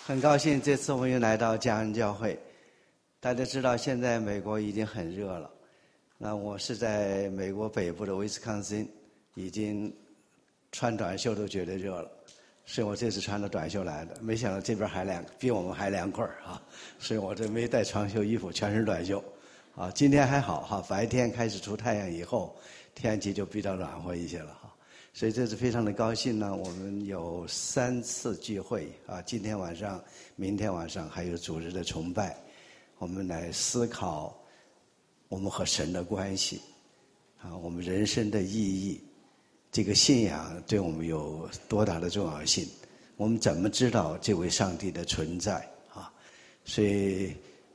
很高兴这次我们又来到嘉恩教会。大家知道现在美国已经很热了，那我是在美国北部的威斯康辛，已经穿短袖都觉得热了，所以我这次穿了短袖来的。没想到这边比我们还凉快啊，所以我这没带长袖衣服，全是短袖。啊，今天还好哈，白天开始出太阳以后，天气就比较暖和一些了哈。所以这次非常的高兴呢，我们有3次聚会啊，今天晚上、明天晚上还有主日的崇拜，我们来思考我们和神的关系啊，我们人生的意义，这个信仰对我们有多大的重要性？我们怎么知道这位上帝的存在啊？所以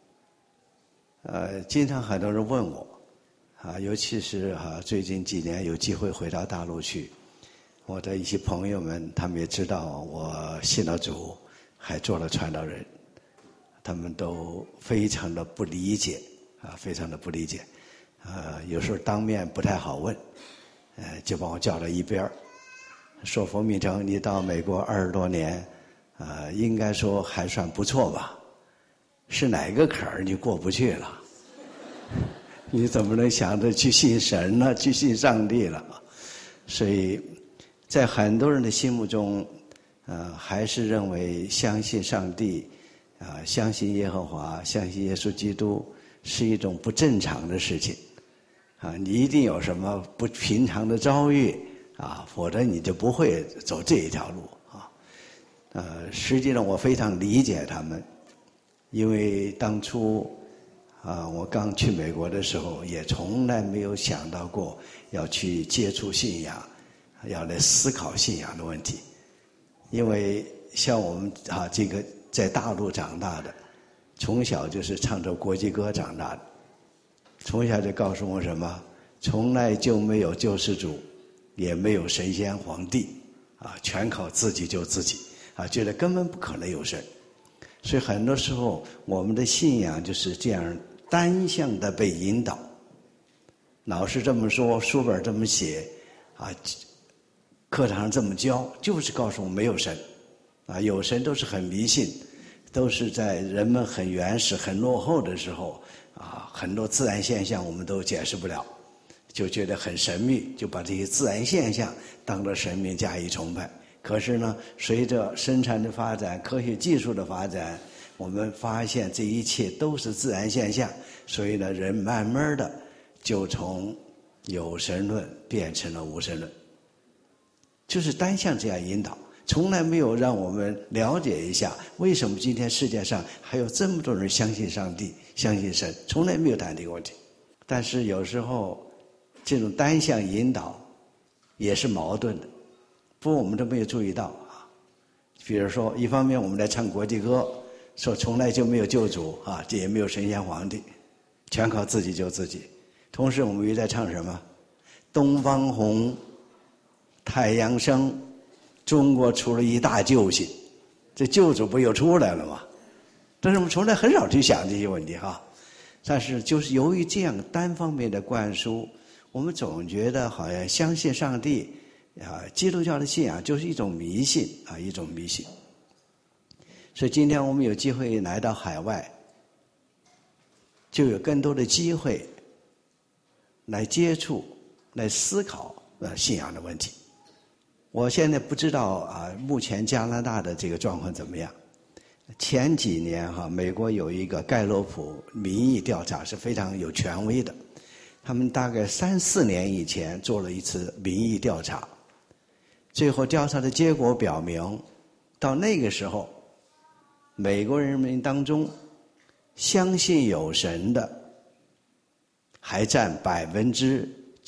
经常很多人问我啊，尤其是最近几年有机会回到大陆去。我的一些朋友们，他们也知道我信了主，还做了传道人，他们都非常的不理解啊，非常的不理解，有时候当面不太好问，就把我叫到一边，说冯明成，你到美国20多年，应该说还算不错吧？是哪个坎儿你过不去了？你怎么能想着去信神呢？去信上帝了？所以在很多人的心目中，还是认为相信上帝，相信耶和华，相信耶稣基督是一种不正常的事情，你一定有什么不平常的遭遇否则你就不会走这一条路实际上我非常理解他们，因为当初我刚去美国的时候，也从来没有想到过要去接触信仰。要来思考信仰的问题，因为像我们这个在大陆长大的，从小就是唱着国际歌长大的，从小就告诉我什么，从来就没有救世主，也没有神仙皇帝全靠自己救自己觉得根本不可能有神。所以很多时候我们的信仰就是这样单向的被引导，老师这么说，书本这么写课堂上这么教，就是告诉我们没有神有神都是很迷信，都是在人们很原始很落后的时候很多自然现象我们都解释不了，就觉得很神秘，就把这些自然现象当作神明加以崇拜。可是呢，随着生产的发展，科学技术的发展，我们发现这一切都是自然现象，所以呢，人慢慢的就从有神论变成了无神论，就是单向这样引导，从来没有让我们了解一下为什么今天世界上还有这么多人相信上帝，相信神，从来没有谈这个问题。但是有时候这种单向引导也是矛盾的，不过我们都没有注意到比如说一方面我们来唱国际歌，说从来就没有救主这也没有神仙皇帝，全靠自己救自己。同时我们又在唱什么？东方红，太阳升，中国出了一大救星，这救主不又出来了吗？但是我们从来很少去想这些问题但是就是由于这样单方面的灌输，我们总觉得好像相信上帝基督教的信仰就是一种迷信一种迷信。所以今天我们有机会来到海外，就有更多的机会来接触来思考信仰的问题。我现在不知道目前加拿大的这个状况怎么样。前几年美国有一个盖洛普民意调查是非常有权威的，他们大概3、4年以前做了一次民意调查，最后调查的结果表明，到那个时候美国人民当中相信有神的还占92%。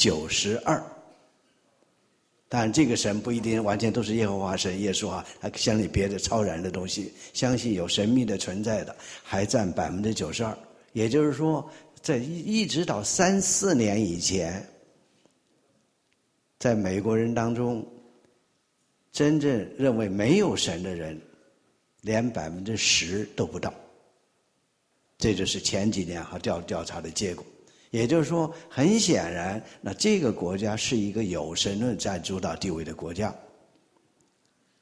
当然这个神不一定完全都是耶和华神耶稣还相信别的超然的东西，相信有神秘的存在的还占92%。也就是说在一直到3、4年以前，在美国人当中真正认为没有神的人连10%都不到，这就是前几年调查的结果。也就是说很显然，那这个国家是一个有神论占主导地位的国家。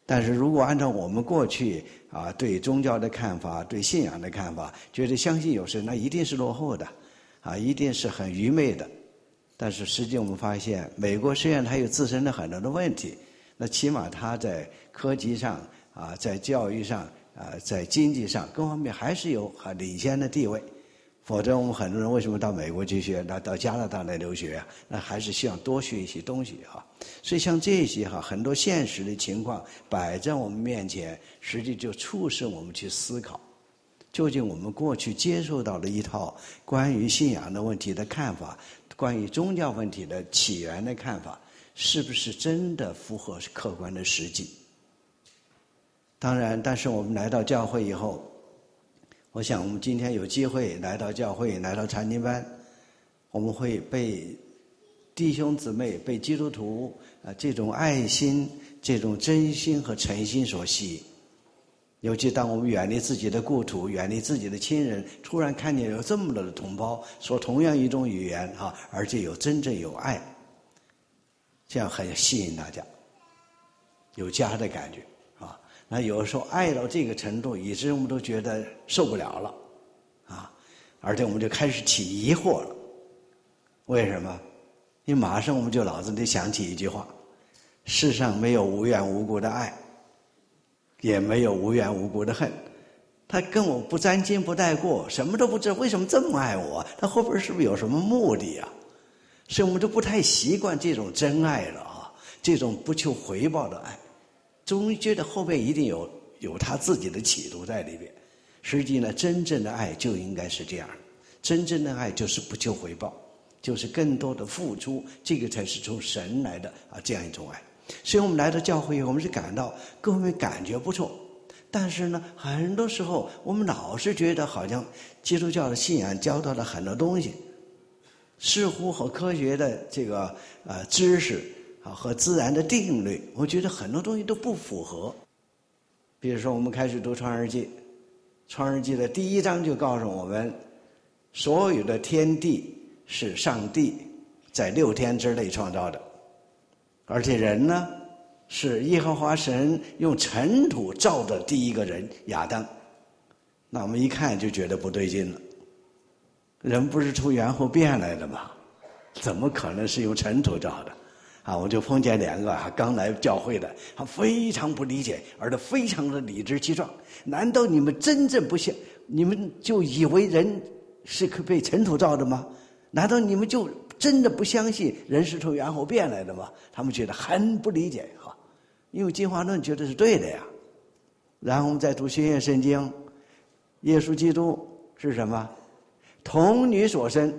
但是如果按照我们过去对宗教的看法、对信仰的看法，觉得相信有神，那一定是落后的，一定是很愚昧的。但是实际我们发现，美国虽然它有自身的很多的问题，那起码它在科技上在教育上在经济上各方面还是有很领先的地位。否则我们很多人为什么到美国去学，到加拿大来留学那还是希望多学一些东西所以像这些很多现实的情况摆在我们面前，实际就促使我们去思考，究竟我们过去接受到的一套关于信仰的问题的看法，关于宗教问题的起源的看法，是不是真的符合客观的实际？当然，但是我们来到教会以后，我想我们今天有机会来到教会，来到禅经班，我们会被弟兄姊妹、被基督徒这种爱心、这种真心和诚心所吸引。尤其当我们远离自己的故土，远离自己的亲人，突然看见有这么多的同胞说同样一种语言而且真正有爱，这样很吸引大家，有家的感觉那有的时候爱到这个程度，以致我们都觉得受不了了而且我们就开始起疑惑了。为什么？因为马上我们就脑子里想起一句话：世上没有无缘无故的爱，也没有无缘无故的恨。他跟我不沾亲不带过，什么都不知道，为什么这么爱我？他后边是不是有什么目的所以我们都不太习惯这种真爱了这种不求回报的爱，总觉得后边一定有他自己的企图在里边。实际呢，真正的爱就应该是这样，真正的爱就是不求回报，就是更多的付出，这个才是从神来的这样一种爱。所以我们来到教会以后，我们是感到各方面感觉不错，但是呢，很多时候我们老是觉得好像基督教的信仰教导了很多东西，似乎和科学的这个知识和自然的定律，我觉得很多东西都不符合。比如说我们开始读创世纪，创世纪的第1章就告诉我们，所有的天地是上帝在6天之内创造的，而且人呢是耶和华神用尘土造的第一个人亚当。那我们一看就觉得不对劲了，人不是从猿猴变来的吗？怎么可能是用尘土造的我就碰见2个刚来教会的，非常不理解，而且非常的理直气壮。难道你们真正不信？你们就以为人是被尘土造的吗？难道你们就真的不相信人是从猿猴变来的吗？他们觉得很不理解因为进化论觉得是对的呀。然后我们再读新约圣经，耶稣基督是什么？童女所生。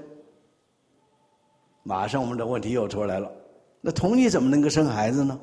马上我们的问题又出来了，那童女怎么能够生孩子呢？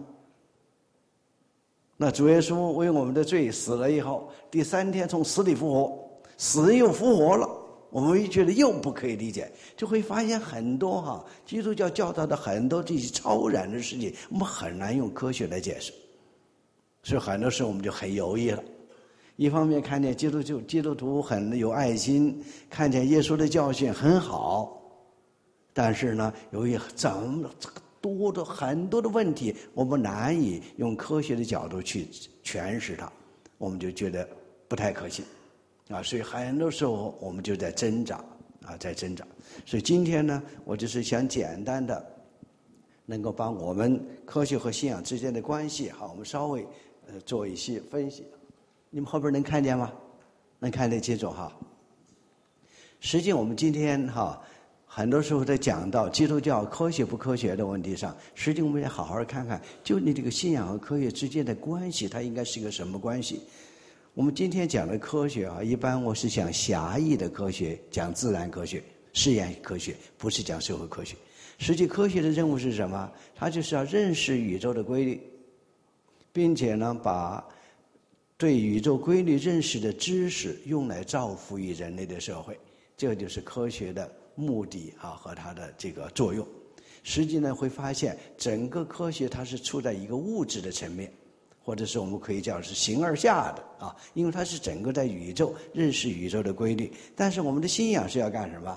那主耶稣为我们的罪死了以后，第3天从死里复活，死人又复活了，我们觉得又不可以理解，就会发现很多基督教教导的很多这些超然的事情，我们很难用科学来解释。所以很多时候我们就很犹豫了。一方面看见基督徒很有爱心，看见耶稣的教训很好，但是呢，由于很多的问题，我们难以用科学的角度去诠释它，我们就觉得不太可信所以很多时候我们就在挣扎在挣扎。所以今天呢，我就是想简单的能够把我们科学和信仰之间的关系我们稍微做一些分析。你们后边能看见吗？能看得清楚实际我们今天很多时候在讲到基督教科学不科学的问题上，实际我们也好好看看，就你这个信仰和科学之间的关系，它应该是一个什么关系？我们今天讲的科学一般我是讲狭义的科学，讲自然科学、实验科学，不是讲社会科学。实际科学的任务是什么？它就是要认识宇宙的规律，并且呢，把对宇宙规律认识的知识用来造福于人类的社会，这就是科学的目的和它的这个作用。实际呢，会发现整个科学它是处在一个物质的层面，或者是我们可以叫是形而下的因为它是整个在宇宙认识宇宙的规律。但是我们的信仰是要干什么？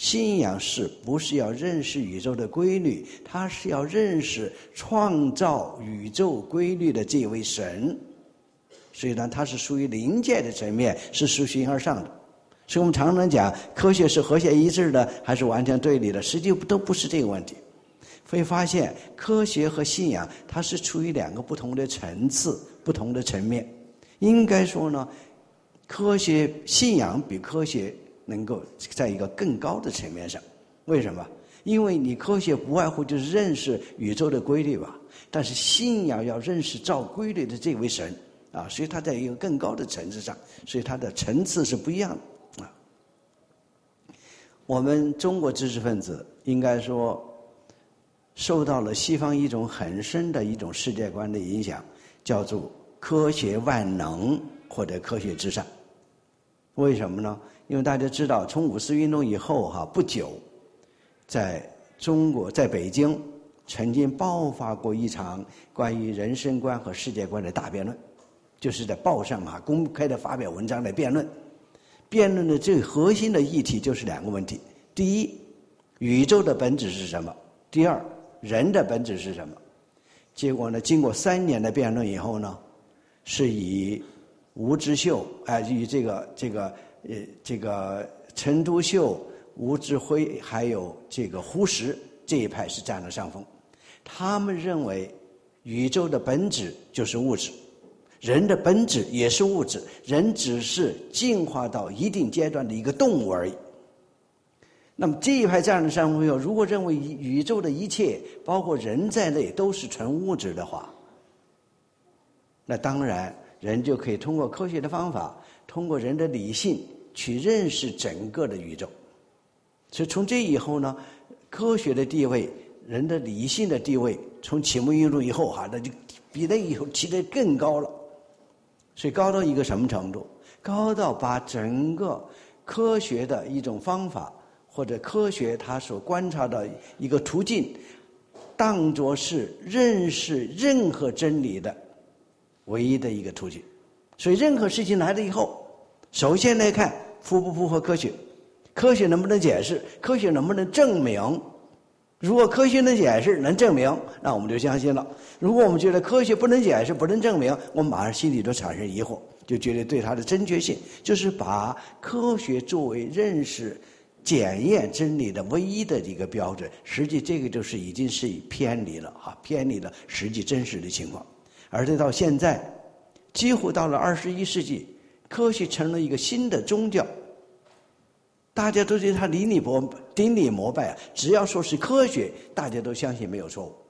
信仰不是要认识宇宙的规律，它是要认识创造宇宙规律的这位神。所以呢，它是属于灵界的层面，是属形而上的。所以我们常常讲，科学是和谐一致的，还是完全对立的？实际都不是这个问题。会发现，科学和信仰它是处于两个不同的层次、不同的层面。应该说呢，信仰比科学能够在一个更高的层面上。为什么？因为你科学不外乎就是认识宇宙的规律吧，但是信仰要认识照规律的这位神啊，所以它在一个更高的层次上，所以它的层次是不一样的啊。我们中国知识分子应该说受到了西方一种很深的一种世界观的影响，叫做科学万能或者科学至上。为什么呢？因为大家知道，从五四运动以后不久，在中国在北京曾经爆发过一场关于人生观和世界观的大辩论，就是在报上公开的发表文章来辩论。辩论的最核心的议题就是两个问题：第一，宇宙的本质是什么；第二，人的本质是什么。结果呢，经过3年的辩论以后呢，是以吴之秀以这个陈独秀、吴志辉还有这个胡适这一派是占了上风。他们认为宇宙的本质就是物质，人的本质也是物质，人只是进化到一定阶段的一个动物而已。那么这一派占了上风以后，如果认为宇宙的一切包括人在内都是纯物质的话，那当然人就可以通过科学的方法，通过人的理性去认识整个的宇宙。所以从这以后呢，科学的地位，人的理性的地位，从启蒙运动以后那就比那以后提得更高了。所以高到一个什么程度？高到把整个科学的一种方法，或者科学它所观察的一个途径，当作是认识任何真理的唯一的一个途径。所以任何事情来了以后，首先来看符不符合科学，科学能不能解释，科学能不能证明。如果科学能解释能证明，那我们就相信了。如果我们觉得科学不能解释不能证明，我们马上心里就产生疑惑，就觉得对它的正确性，就是把科学作为认识检验真理的唯一的一个标准。实际这个就是已经是偏离了偏离了实际真实的情况。而且到现在几乎到了21世纪，科学成了一个新的宗教，大家都对他顶礼膜拜只要说是科学，大家都相信没有错误。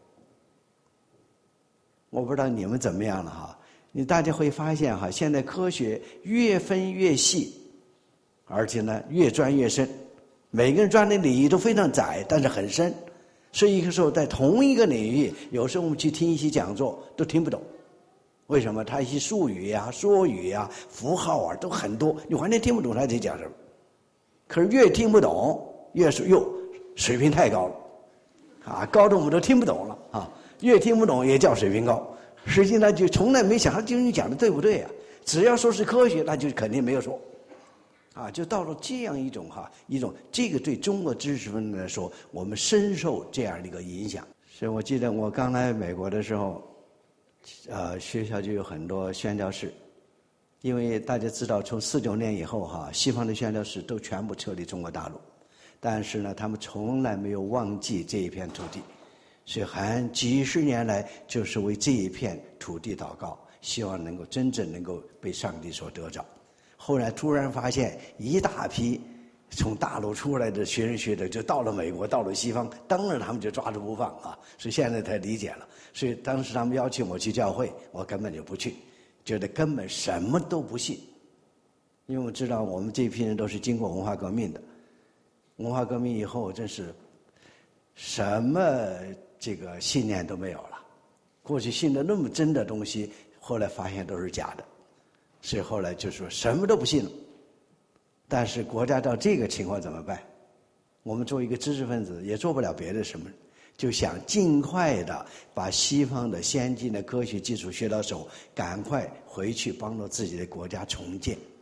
我不知道你们怎么样了大家会发现现在科学越分越细，而且呢越钻越深。每个人钻的领域都非常窄，但是很深。所以有时候在同一个领域，有时候我们去听一些讲座都听不懂。为什么？他一些术语说语符号都很多，你完全听不懂他在讲什么。可是越听不懂，越是水平太高了高的我们都听不懂了越听不懂也叫水平高。实际上就从来没想到，就是你讲的对不对只要说是科学，那就肯定没有错就到了这样一种这个对中国知识分子来说，我们深受这样的一个影响。所以我记得我刚来美国的时候学校就有很多宣教士，因为大家知道从49年以后西方的宣教士都全部撤离中国大陆，但是呢他们从来没有忘记这一片土地，所以几十年来就是为这一片土地祷告，希望能够真正能够被上帝所得着。后来突然发现一大批从大陆出来的学人学者就到了美国，到了西方，当然他们就抓住不放所以现在才理解了。所以当时他们邀请我去教会，我根本就不去，觉得根本什么都不信。因为我知道我们这批人都是经过文化革命的，文化革命以后真是什么这个信念都没有了。过去信的那么真的东西，后来发现都是假的，所以后来就说什么都不信了。但是国家到这个情况怎么办？我们作为一个知识分子也做不了别的什么，就想尽快的把西方的先进的科学技术学到手，赶快回去帮助自己的国家重建。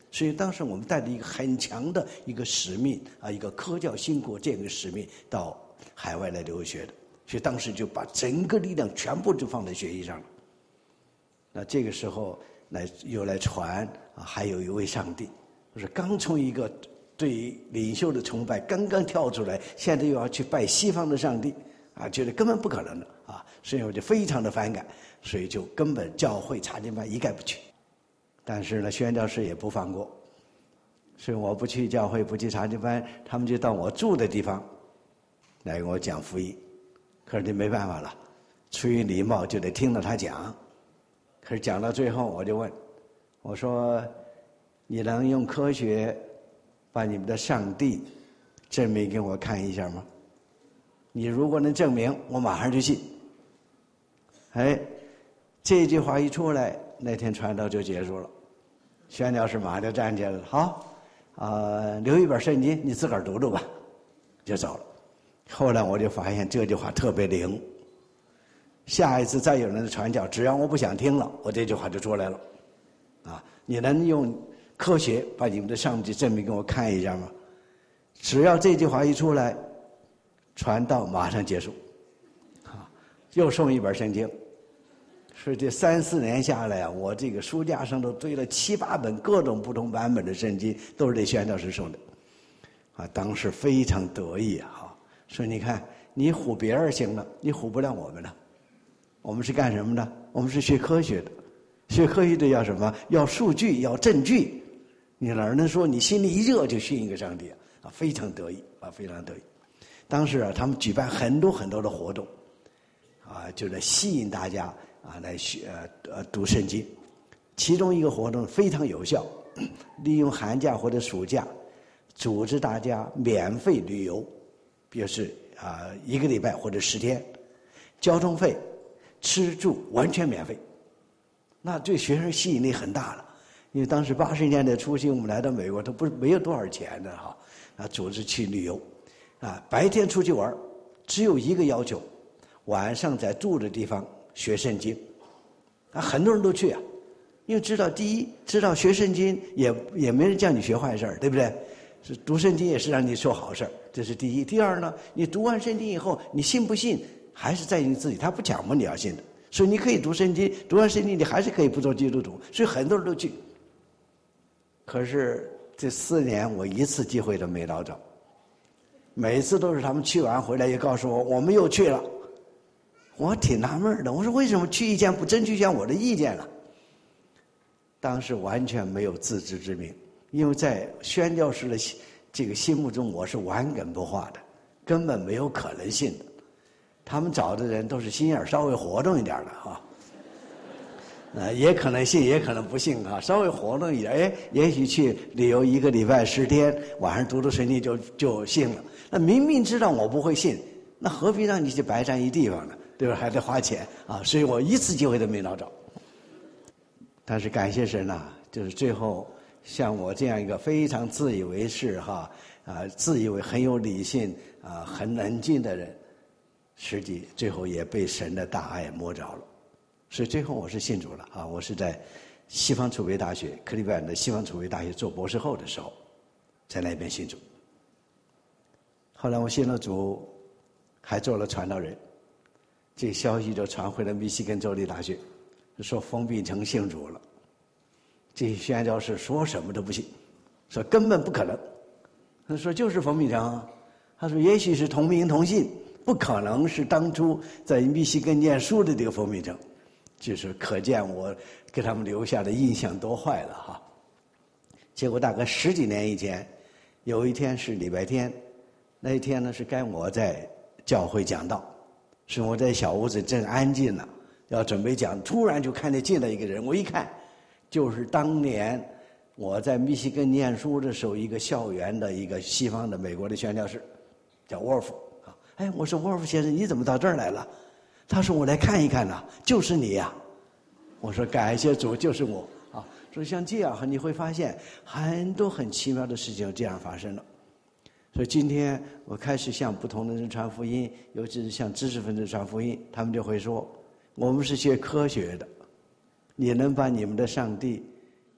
所以当时我们带着一个很强的一个使命啊，一个科教兴国这个使命到海外来留学的，所以当时就把整个力量全部就放在学习上了。那这个时候又来传啊，还有一位上帝，就是刚从一个对领袖的崇拜刚刚跳出来，现在又要去拜西方的上帝啊，觉得根本不可能的啊，所以我就非常的反感，所以就根本教会查经班一概不去。但是呢，宣教士也不放过，所以我不去教会，不去查经班，他们就到我住的地方来给我讲福音。可是这没办法了，出于礼貌就得听着他讲。可是讲到最后，我就问，我说：“你能用科学把你们的上帝证明给我看一下吗？你如果能证明，我马上就信。”哎，这句话一出来，那天传道就结束了。宣教士马上就站起来了，好，留一本圣经，你自个儿读读吧，就走了。后来我就发现这句话特别灵，下一次再有人的传教，只要我不想听了，我这句话就出来了。啊，你能用科学把你们的上帝证明给我看一下吗？只要这句话一出来，传道马上结束。啊，又送一本圣经。是这3、4年下来啊，我这个书架上都堆了7、8本各种不同版本的圣经，都是这宣教士送的，啊，当时非常得意啊，说你看你唬别人行了，你唬不了我们了。我们是干什么的？我们是学科学的，学科学的要什么？要数据，要证据。你哪能说你心里一热就信一个上帝啊？非常得意啊，非常得意。当时啊，他们举办很多很多的活动，啊，就来吸引大家。啊，来读圣经，其中一个活动非常有效，利用寒假或者暑假，组织大家免费旅游，比如是1个礼拜或者10天，交通费、吃住完全免费，那对学生吸引力很大了。因为当时80年代初期，我们来到美国都没有多少钱的哈，啊，组织去旅游，啊，白天出去玩，只有一个要求，晚上在住的地方学圣经，啊，很多人都去啊，因为知道第一，知道学圣经也没人叫你学坏事儿，对不对？是读圣经也是让你做好事儿，这是第一。第二呢，你读完圣经以后，你信不信还是在你自己，他不强迫你要信的，所以你可以读圣经，读完圣经你还是可以不做基督徒，所以很多人都去。可是这4年我一次机会都没捞着，每次都是他们去完回来也告诉我们又去了。我挺纳闷的，我说为什么去意见不争取一下我的意见了？当时完全没有自知之明，因为在宣教士的这个心目中，我是顽梗不化的，根本没有可能性的。他们找的人都是心眼稍微活动一点的哈，也可能信，也可能不信哈，稍微活动一点，哎，也许去旅游1个礼拜10天，晚上读圣经就信了。那明明知道我不会信，那何必让你去白占一地方呢？对吧？还得花钱啊，所以我一次机会都没捞着。但是感谢神呐，就是最后像我这样一个非常自以为是哈自以为很有理性很冷静的人，实际最后也被神的大爱摸着了。所以最后我是信主了啊！我是在西方储备大学，克利夫兰的西方储备大学做博士后的时候，在那边信主。后来我信了主，还做了传道人。这个消息就传回了密西根州立大学，说封闭城信主了。这些宣教士说什么都不信，说根本不可能。他说就是封闭城，他说也许是同名同姓，不可能是当初在密西根念书的这个封闭城。就是可见我给他们留下的印象多坏了哈。结果大概10几年以前，有一天是礼拜天，那一天呢是该我在教会讲道。是我在小屋子正安静了，要准备讲，突然就看见进来一个人，我一看，就是当年我在密西根念书的时候，一个校园的一个西方的美国的宣教士，叫沃尔夫啊。哎，我说沃尔夫先生，你怎么到这儿来了？他说我来看一看呐，就是你呀。我说感谢主，就是我啊。说像这样你会发现很多很奇妙的事情就这样发生了。所以今天我开始向不同的人传福音，尤其是向知识分子传福音，他们就会说我们是学科学的，你能把你们的上帝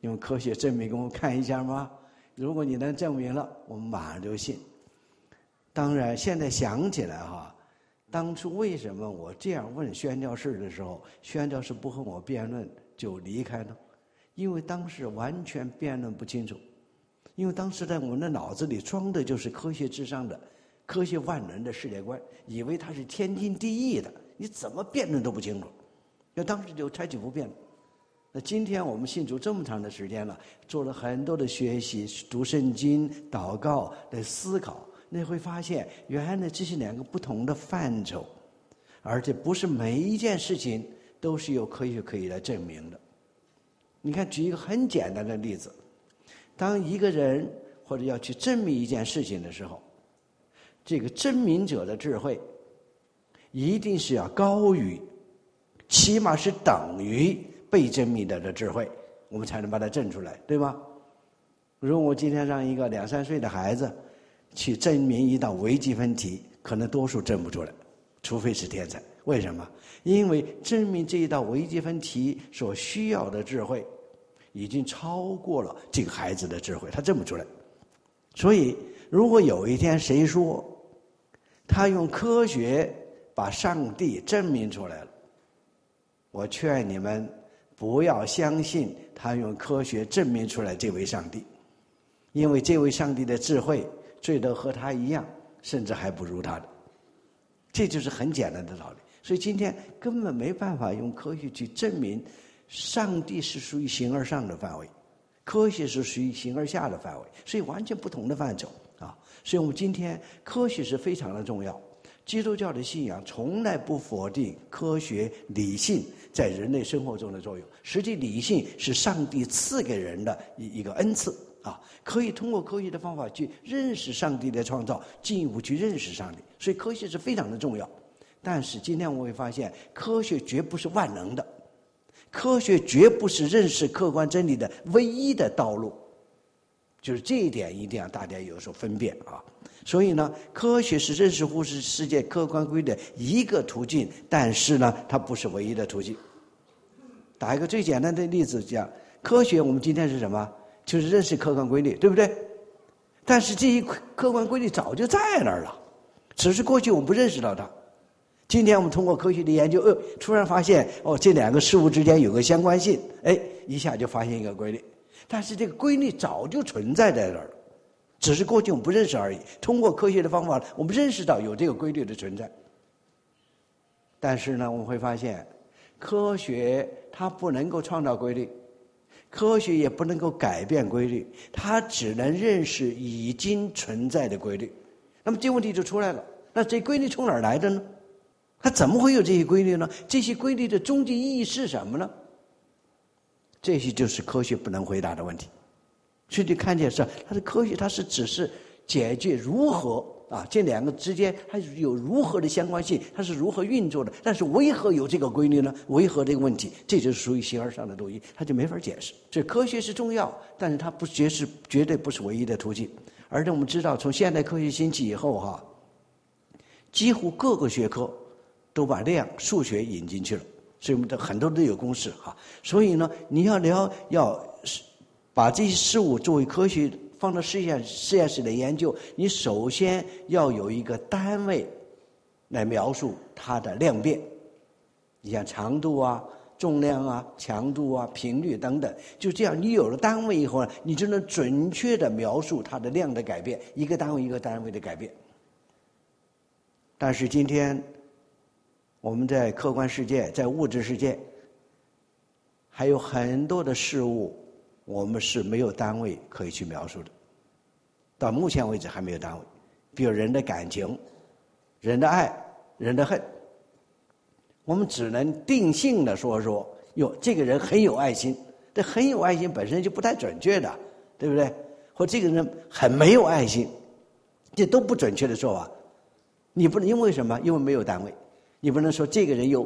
用科学证明给我们看一下吗？如果你能证明了，我们马上就信。当然，现在想起来哈，当初为什么我这样问宣教士的时候，宣教士不和我辩论就离开呢？因为当时完全辩论不清楚，因为当时在我们的脑子里装的就是科学至上的、科学万能的世界观，以为它是天经地义的，你怎么辩论都不清楚。那当时就采取不辩论。那今天我们信主这么长的时间了，做了很多的学习、读圣经、祷告的思考，你会发现原来这是两个不同的范畴，而且不是每一件事情都是由科学可以来证明的。你看，举一个很简单的例子，当一个人或者要去证明一件事情的时候，这个证明者的智慧一定是要高于，起码是等于被证明的智慧，我们才能把它证出来，对吗？如果我今天让一个2、3岁的孩子去证明一道微积分题，可能多数证不出来，除非是天才。为什么？因为证明这一道微积分题所需要的智慧已经超过了这个孩子的智慧，他证不出来。所以如果有一天谁说他用科学把上帝证明出来了，我劝你们不要相信他用科学证明出来这位上帝，因为这位上帝的智慧最多和他一样，甚至还不如他的。这就是很简单的道理。所以今天根本没办法用科学去证明上帝是属于形而上的范围，科学是属于形而下的范围，所以完全不同的范畴啊。所以我们今天科学是非常的重要。基督教的信仰从来不否定科学理性在人类生活中的作用，实际理性是上帝赐给人的一个恩赐啊，可以通过科学的方法去认识上帝的创造，进一步去认识上帝，所以科学是非常的重要。但是今天我会发现，科学绝不是万能的，科学绝不是认识客观真理的唯一的道路，就是这一点一定要大家有所分辨啊。所以呢，科学是认识乎世界客观规律的一个途径，但是呢，它不是唯一的途径。打一个最简单的例子讲，科学我们今天是什么？就是认识客观规律，对不对？但是这一客观规律早就在那儿了，只是过去我们不认识到它。今天我们通过科学的研究，突然发现这两个事物之间有个相关性，一下就发现一个规律。但是这个规律早就存在在这儿了，只是过去我们不认识而已。通过科学的方法，我们认识到有这个规律的存在。但是呢，我们会发现，科学它不能够创造规律，科学也不能够改变规律，它只能认识已经存在的规律。那么这问题就出来了，那这规律从哪儿来的呢？它怎么会有这些规律呢？这些规律的终极意义是什么呢？这些就是科学不能回答的问题。所以就看见是它的科学，它是只是解决如何这两个之间它有如何的相关性，它是如何运作的。但是为何有这个规律呢？为何这个问题，这就是属于形而上的东西，它就没法解释。所以科学是重要，但是它绝对不是唯一的途径。而且我们知道，从现代科学兴起以后几乎各个学科都把数学引进去了，所以我们很多都有公式所以呢，你要把这些事物作为科学放到实验室的研究，你首先要有一个单位来描述它的量变。你像长度重量强度频率等等，就这样，你有了单位以后呢，你就能准确的描述它的量的改变，一个单位一个单位的改变。但是今天我们在客观世界，在物质世界，还有很多的事物，我们是没有单位可以去描述的。到目前为止还没有单位，比如人的感情、人的爱、人的恨，我们只能定性的说这个人很有爱心，这很有爱心本身就不太准确的，对不对？或这个人很没有爱心，这都不准确的说法。你不能因为什么？因为没有单位。你不能说这个人有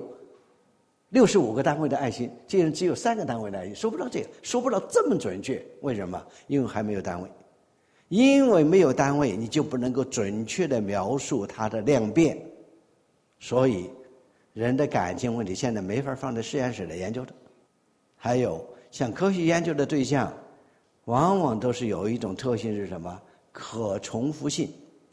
65个单位的爱心，这个人只有3个单位的爱心，说不到这个，说不到这么准确。为什么？因为还没有单位。因为没有单位，你就不能够准确的描述它的量变。所以人的感情问题现在没法放在实验室来研究的。还有像科学研究的对象，往往都是有一种特性是什么？可重复性。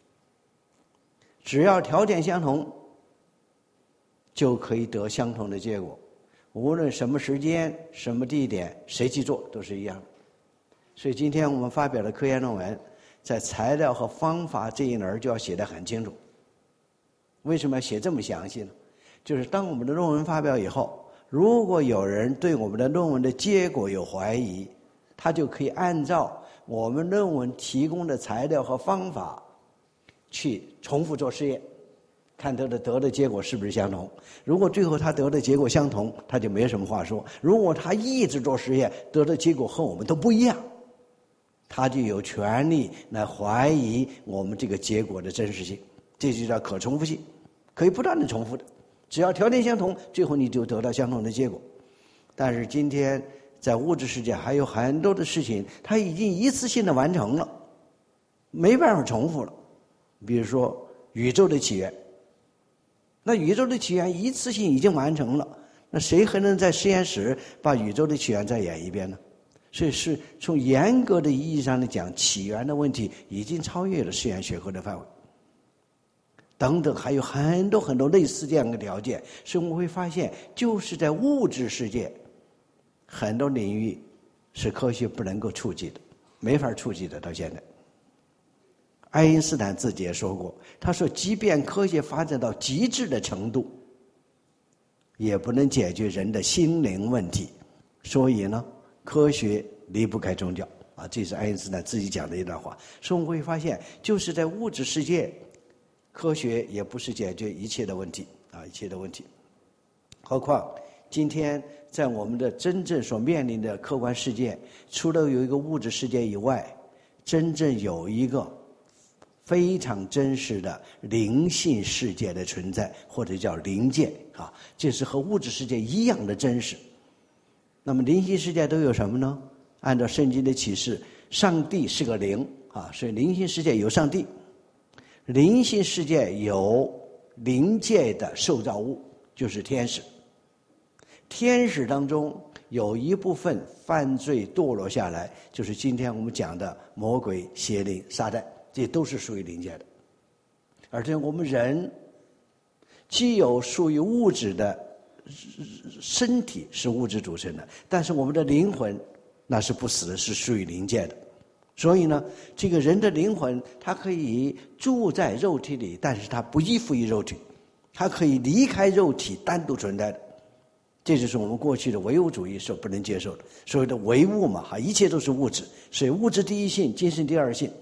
只要条件相同，就可以得相同的结果。无论什么时间、什么地点，谁去做都是一样的。所以今天我们发表的科研论文，在材料和方法这一栏就要写得很清楚。为什么要写这么详细呢？就是当我们的论文发表以后，如果有人对我们的论文的结果有怀疑，他就可以按照我们论文提供的材料和方法去重复做试验，看他得的结果是不是相同。如果最后他得的结果相同，他就没什么话说。如果他一直做实验，得的结果和我们都不一样，他就有权利来怀疑我们这个结果的真实性。这就叫可重复性，可以不断的重复的，只要条件相同，最后你就得到相同的结果。但是今天在物质世界还有很多的事情，它已经一次性的完成了，没办法重复了。比如说宇宙的起源，那宇宙的起源一次性已经完成了，那谁还能在实验室把宇宙的起源再演一遍呢？所以是从严格的意义上来讲，起源的问题已经超越了实验学科的范围。等等，还有很多很多类似这样的条件，所以我们会发现，就是在物质世界，很多领域是科学不能够触及的，没法触及的。到现在，爱因斯坦自己也说过，他说，即便科学发展到极致的程度，也不能解决人的心灵问题。所以呢，科学离不开宗教啊，这是爱因斯坦自己讲的一段话。所以我们会发现，就是在物质世界，科学也不是解决一切的问题啊，一切的问题。何况今天在我们的真正所面临的客观世界，除了有一个物质世界以外，真正有一个非常真实的灵性世界的存在，或者叫灵界啊，这是和物质世界一样的真实。那么灵性世界都有什么呢？按照圣经的启示，上帝是个灵啊，所以灵性世界有上帝。灵性世界有灵界的受造物，就是天使。天使当中有一部分犯罪堕落下来，就是今天我们讲的魔鬼、邪灵、撒旦，这都是属于灵界的。而且我们人既有属于物质的身体是物质组成的，但是我们的灵魂那是不死的，是属于灵界的。所以呢，这个人的灵魂它可以住在肉体里，但是它不依附于肉体，它可以离开肉体单独存在的。这就是我们过去的唯物主义所不能接受的，所谓的唯物嘛，一切都是物质，所以物质第一性，精神第二性。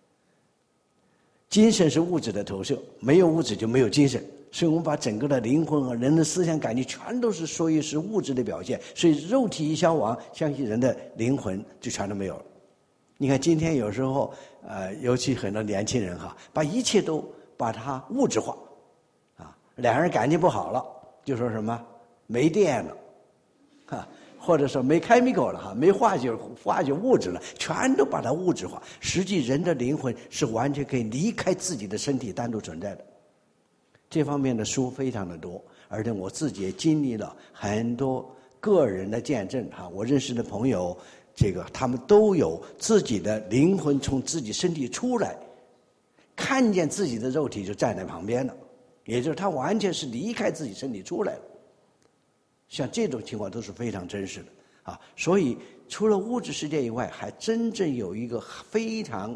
精神是物质的投射，没有物质就没有精神，所以我们把整个的灵魂和人的思想感觉全都是属于是物质的表现，所以肉体一消亡，相信人的灵魂就全都没有了。你看今天有时候尤其很多年轻人把一切都把它物质化啊，两人感情不好了就说什么没电了或者说没 chemical 了没化学物质了，全都把它物质化。实际人的灵魂是完全可以离开自己的身体单独存在的。这方面的书非常的多，而且我自己也经历了很多个人的见证我认识的朋友他们都有自己的灵魂从自己身体出来，看见自己的肉体就站在旁边了，也就是他完全是离开自己身体出来了。像这种情况都是非常真实的所以除了物质世界以外，还真正有一个非常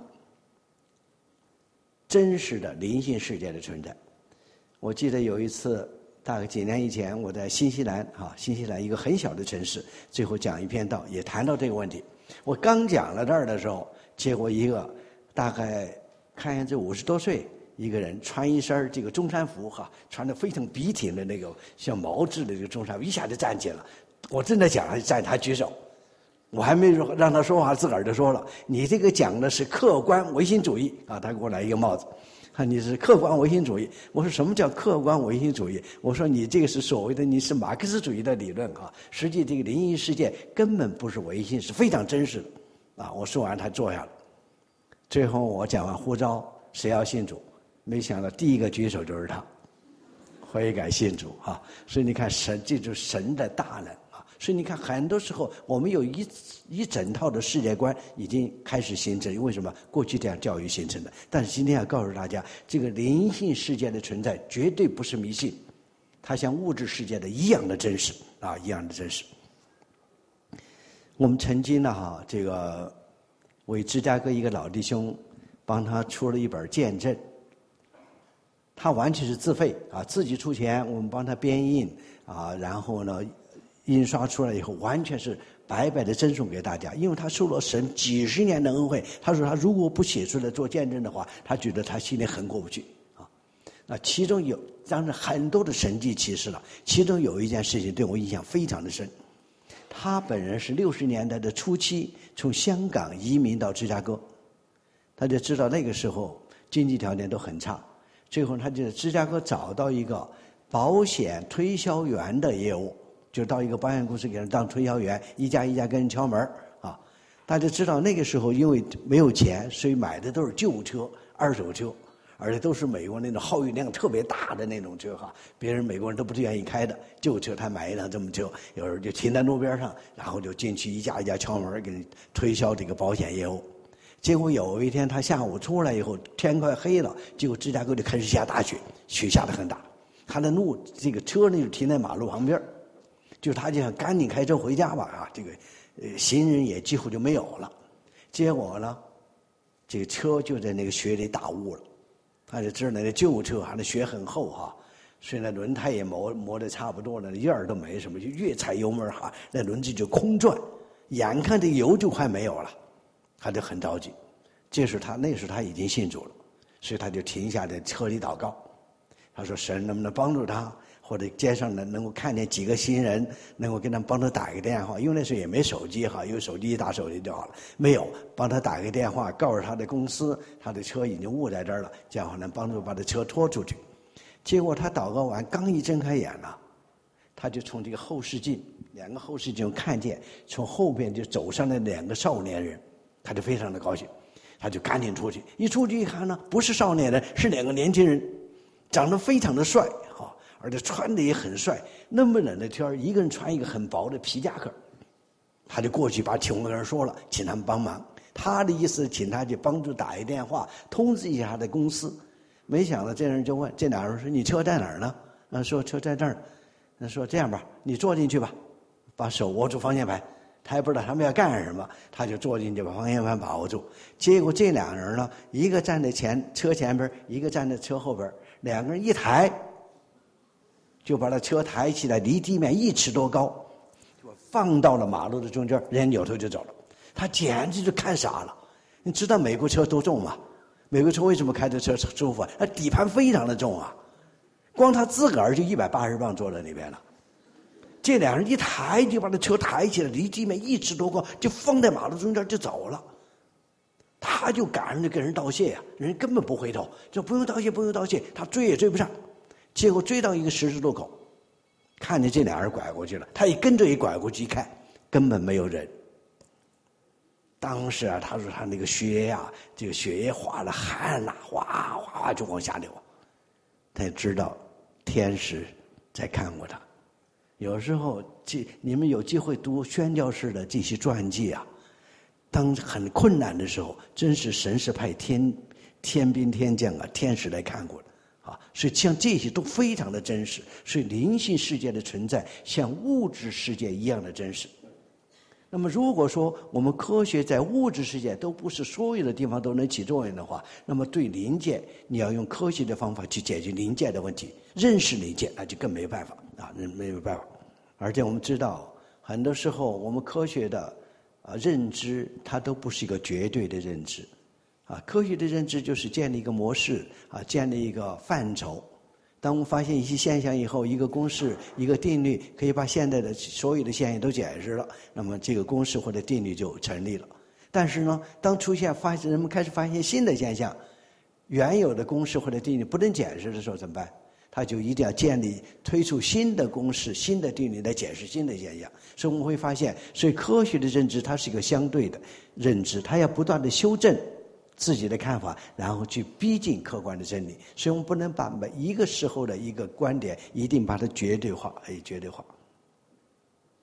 真实的灵性世界的存在。我记得有一次大概几年以前，我在新西兰一个很小的城市，最后讲一篇道，也谈到这个问题。我刚讲了这儿的时候，结果一个大概看样子50多岁一个人，穿一身这个中山服穿得非常笔挺的那个像毛制的这个中山服，一下就站起来了。我正在讲站，他举手，我还没让他说话，自个儿就说了：“你这个讲的是客观唯心主义他给我来一个帽子。你是客观唯心主义。我说什么叫客观唯心主义？我说你这个是所谓的你是马克思主义的理论实际这个灵异世界根本不是唯心，是非常真实的我说完他坐下了。最后我讲完呼召谁要信主，没想到第一个举手就是他，悔改信主所以你看神，这就是神的大能所以你看，很多时候我们有一整套的世界观已经开始形成。为什么？过去这样教育形成的。但是今天要告诉大家，这个灵性世界的存在绝对不是迷信，它像物质世界的一样的真实啊，一样的真实。我们曾经呢，这个为芝加哥一个老弟兄帮他出了一本见证，他完全是自费啊，自己出钱，我们帮他编印啊，然后呢，印刷出来以后，完全是白白的赠送给大家。因为他受了神几十年的恩惠，他说他如果不写出来做见证的话，他觉得他心里很过不去啊。那其中有当然很多的神迹奇事了，其中有一件事情对我印象非常的深。他本人是60年代的初期从香港移民到芝加哥，他就知道那个时候经济条件都很差，最后他就在芝加哥找到一个保险推销员的业务，就到一个保险公司给人当推销员，一家一家跟人敲门啊。大家知道那个时候因为没有钱，所以买的都是旧车、二手车，而且都是美国那种耗油量特别大的那种车哈，别人美国人都不是愿意开的旧车，他买一辆这么车，有时候就停在路边上，然后就进去一家一家敲门给人推销这个保险业务。结果有一天他下午出来以后，天快黑了，结果芝加哥就开始下大雪，雪下得很大，他的路这个车呢就停在马路旁边，就他就想赶紧开车回家吧啊，这个行人也几乎就没有了。结果呢，这个车就在那个雪里打雾了。他就知道那个旧车那雪很厚哈，所以那轮胎也磨得差不多了，印儿都没什么，就越踩油门哈，那轮子就空转，眼看这油就快没有了，他就很着急。那时候他已经信主了，所以他就停下在车里祷告。他说神能不能帮助他，或者街上能够看见几个新人，能够跟他们帮他打一个电话，因为那时候也没手机哈，有手机一打手机就好了，没有，帮他打一个电话，告诉他的公司他的车已经误在这儿了，这样能帮助把他车拖出去。结果他祷告完刚一睁开眼了，他就从这个后视镜2个后视镜看见从后边就走上来2个少年人，他就非常的高兴，他就赶紧出去，一出去一看呢，不是少年人，是2个年轻人，长得非常的帅哈，而且穿的也很帅。那么冷的天，一个人穿一个很薄的皮夹克，他就过去把情况跟人说了，请他们帮忙。他的意思请他去帮助打一电话通知一下他的公司。没想到这人就问这俩人说：“你车在哪儿呢？”说车在这儿。说这样吧，你坐进去吧，把手握住方向盘。他也不知道他们要干什么，他就坐进去把方向盘把握住。结果这2个人呢，一个站在车前边，一个站在车后边，2个人一抬，就把那车抬起来，离地面1尺多高，就放到了马路的中间，人扭头就走了。他简直就看傻了。你知道美国车多重吗？美国车为什么开着车舒服啊？底盘非常的重啊，光他自个儿就180磅坐在那边了。这2人一抬就把那车抬起来，离地面1尺多高，就放在马路中间就走了。他就赶上就跟人道谢呀，人根本不回头，就不用道谢，不用道谢，他追也追不上。结果追到一个十字路口，看见这2人拐过去了，他也跟着一拐过去一看，根本没有人。当时啊，他说他那个这个血液化了，汗呐，哗哗哗就往下流。他也知道天使在看过他。有时候你们有机会读宣教士的这些传记啊，当很困难的时候，真是神是派天兵天将啊，天使来看过的啊。所以像这些都非常的真实，所以灵性世界的存在像物质世界一样的真实。那么如果说我们科学在物质世界都不是所有的地方都能起作用的话，那么对灵界你要用科学的方法去解决灵界的问题，认识灵界那就更没办法啊，没有办法。而且我们知道很多时候我们科学的认知它都不是一个绝对的认知啊，科学的认知就是建立一个模式啊，建立一个范畴。当我们发现一些现象以后，一个公式一个定律可以把现在的所有的现象都解释了，那么这个公式或者定律就成立了。但是呢，当人们开始发现新的现象，原有的公式或者定律不能解释的时候怎么办？他就一定要推出新的公式新的定律来解释新的现象。所以我们会发现，所以科学的认知它是一个相对的认知，它要不断的修正自己的看法，然后去逼近客观的真理。所以我们不能把每一个时候的一个观点一定把它绝对化。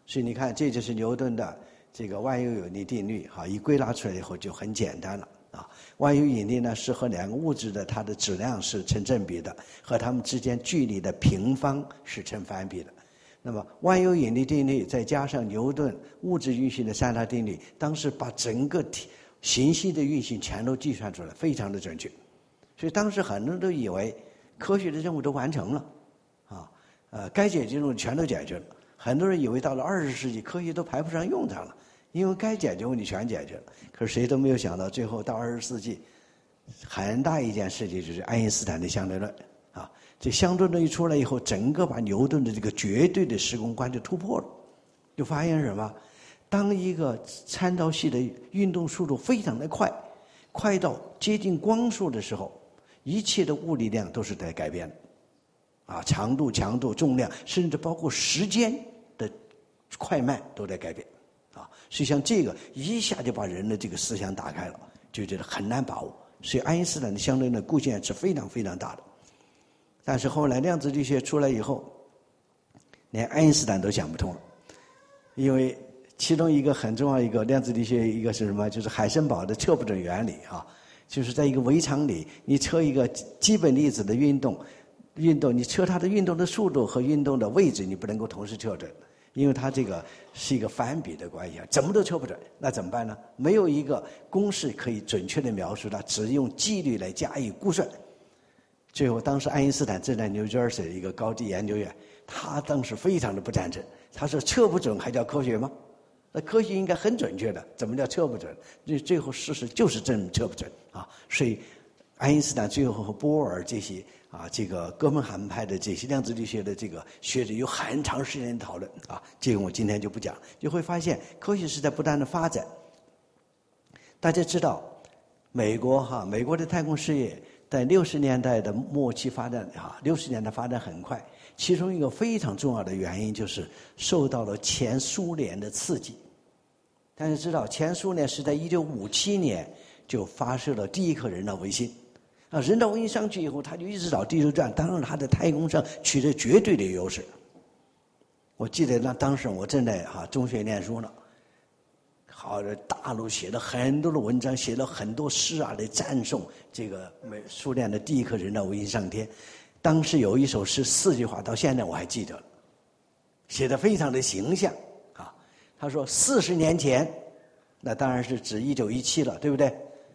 所以你看，这就是牛顿的这个万有引力定律啊，一归纳出来以后就很简单了啊。万有引力呢是和两个物质的它的质量是成正比的，和它们之间距离的平方是成反比的。那么万有引力定律再加上牛顿物质运行的三大定律，当时把整个行星的运行全都计算出来，非常的准确。所以当时很多人都以为科学的任务都完成了啊，该解决的任务全都解决了。很多人以为到了20世纪科学都排不上用场了，因为该解决问题全解决了。可是谁都没有想到，最后到20世纪，很大一件事情就是爱因斯坦的相对论啊。这相对论一出来以后，整个把牛顿的这个绝对的时空观就突破了，就发现什么？当一个参照系的运动速度非常的快，快到接近光速的时候，一切的物理量都是在改变的，啊，长度、强度、重量，甚至包括时间的快慢都在改变，啊，所以像这个一下就把人的这个思想打开了，就觉得很难把握。所以爱因斯坦的相对论贡献是非常非常大的。但是后来量子力学出来以后，连爱因斯坦都想不通了，因为其中一个很重要一个量子力学一个是什么？就是海森堡的测不准原理啊，就是在一个微场里，你测一个基本粒子的运动，你测它的运动的速度和运动的位置，你不能够同时测准，因为它这个是一个反比的关系啊，怎么都测不准。那怎么办呢？没有一个公式可以准确的描述它，只用几率来加以估算。最后，当时爱因斯坦正在 New Jersey 的一个高级研究院，他当时非常的不赞成，他说测不准还叫科学吗？那科学应该很准确的，怎么叫测不准？最后事实就是真测不准啊！所以，爱因斯坦最后和波尔这些啊，这个哥本哈根派的这些量子力学的这个学者有很长时间的讨论啊，这个我今天就不讲，就会发现科学是在不断的发展。大家知道，美国的太空事业在60年代的末期发展，60年代发展很快。其中一个非常重要的原因就是受到了前苏联的刺激。大家知道，前苏联是在1957年就发射了第一颗人造卫星。啊，人造卫星上去以后，他就一直找地球转，当然他在太空上取得绝对的优势。我记得当时我正在中学念书呢，大陆写了很多的文章，写了很多诗啊，来赞颂这个苏联的第一颗人造卫星上天。当时有一首诗4句话，到现在我还记得了，写得非常的形象啊。他说：40年前，那当然是指1917了，对不对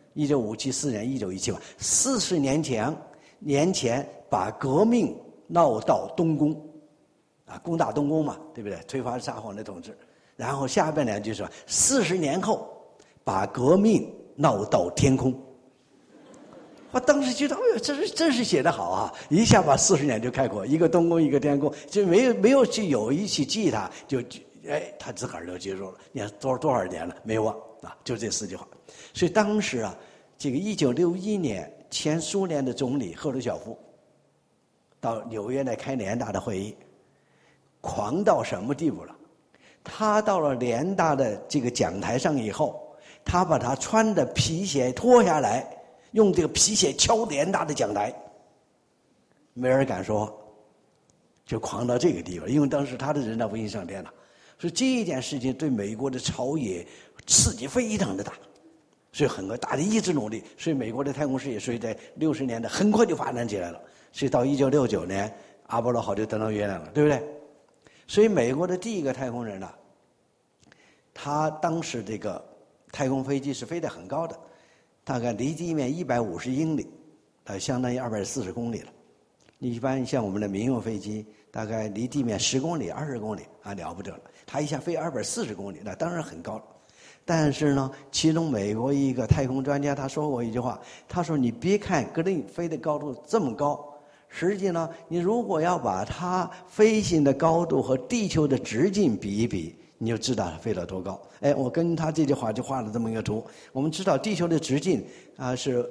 ？1957年1917吧，40年前把革命闹到东宫，啊，攻打东宫嘛，对不对？推翻沙皇的统治。然后下边2句说：40年后把革命闹到天空。我当时觉得，哎呦，真是写得好啊！一下把40年就概括，一个东宫，一个天宫，就没有去有意去记它，他自个儿就记住了。你看多少年了没忘啊？就这4句话。所以当时啊，这个1961年，前苏联的总理赫鲁晓夫到纽约来开联大的会议，狂到什么地步了？他到了联大的这个讲台上以后，他把他穿的皮鞋脱下来，用这个皮鞋敲联大的讲台，没人敢说话，就狂到这个地方。因为当时他的人造卫星上天了，所以这一件事情对美国的朝野刺激非常的大，所以很多大家一直努力，所以美国的太空事业所以在60年代很快就发展起来了。所以到1969年，阿波罗号就登上月亮了，对不对？所以美国的第一个太空人呢，他当时这个太空飞机是飞得很高的，大概离地面150英里，相当于240公里了。一般像我们的民用飞机，大概离地面10公里、20公里啊，了不得了。他一下飞240公里，那当然很高了。但是呢，其中美国一个太空专家他说过一句话，他说：“你别看格林飞的高度这么高。”实际呢，你如果要把它飞行的高度和地球的直径比一比，你就知道它飞了多高。哎，我跟他这句话就画了这么一个图。我们知道地球的直径是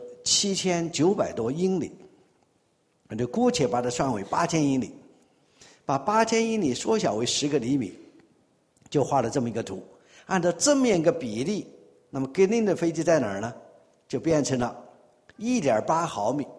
7900多英里，那就姑且把它算为8000英里，把8000英里缩小为10个厘米，就画了这么一个图。按照这么一个比例，那么格林的飞机在哪儿呢？就变成了1.8毫米。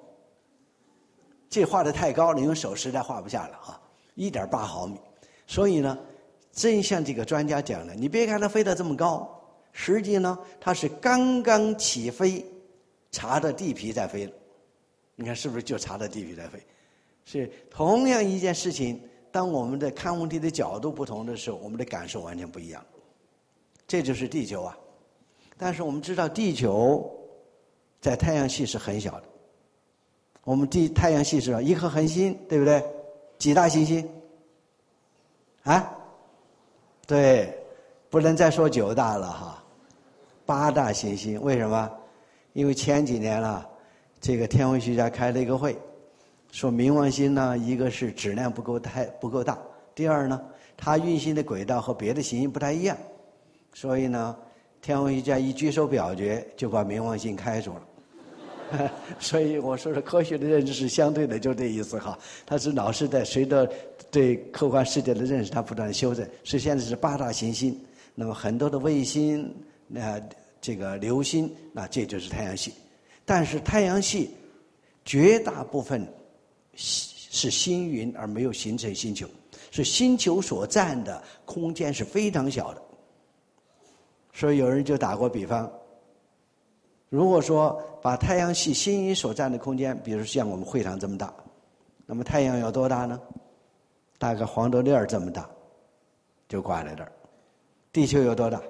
这画的太高了，用手实在画不下了啊！1.8毫米，所以呢， 真像这个专家讲的，你别看它飞得这么高，实际呢，它是刚刚起飞，查着地皮在飞了。你看是不是就查着地皮在飞？是同样一件事情，当我们的看问题的角度不同的时候，我们的感受完全不一样。这就是地球啊。但是我们知道，地球在太阳系是很小的。我们太阳系是一颗恒星，对不对？几大行星？啊？对，不能再说9大了哈，8大行星。为什么？因为前几年了，这个天文学家开了一个会，说冥王星呢，一个是质量不够大，第二呢，它运行的轨道和别的行星不太一样，所以呢，天文学家一举手表决就把冥王星开除了。所以我说的科学的认知是相对的，就这意思哈。它是老是在随着对客观世界的认识，它不断的修正。所以现在是8大行星，那么很多的卫星，这个流星，那这就是太阳系。但是太阳系绝大部分是星云，而没有形成星球，所以星球所占的空间是非常小的。所以有人就打过比方。如果说把太阳系星云所占的空间，比如像我们会场这么大，那么太阳有多大呢？大概黄豆粒儿这么大，就挂在这儿。地球有多大？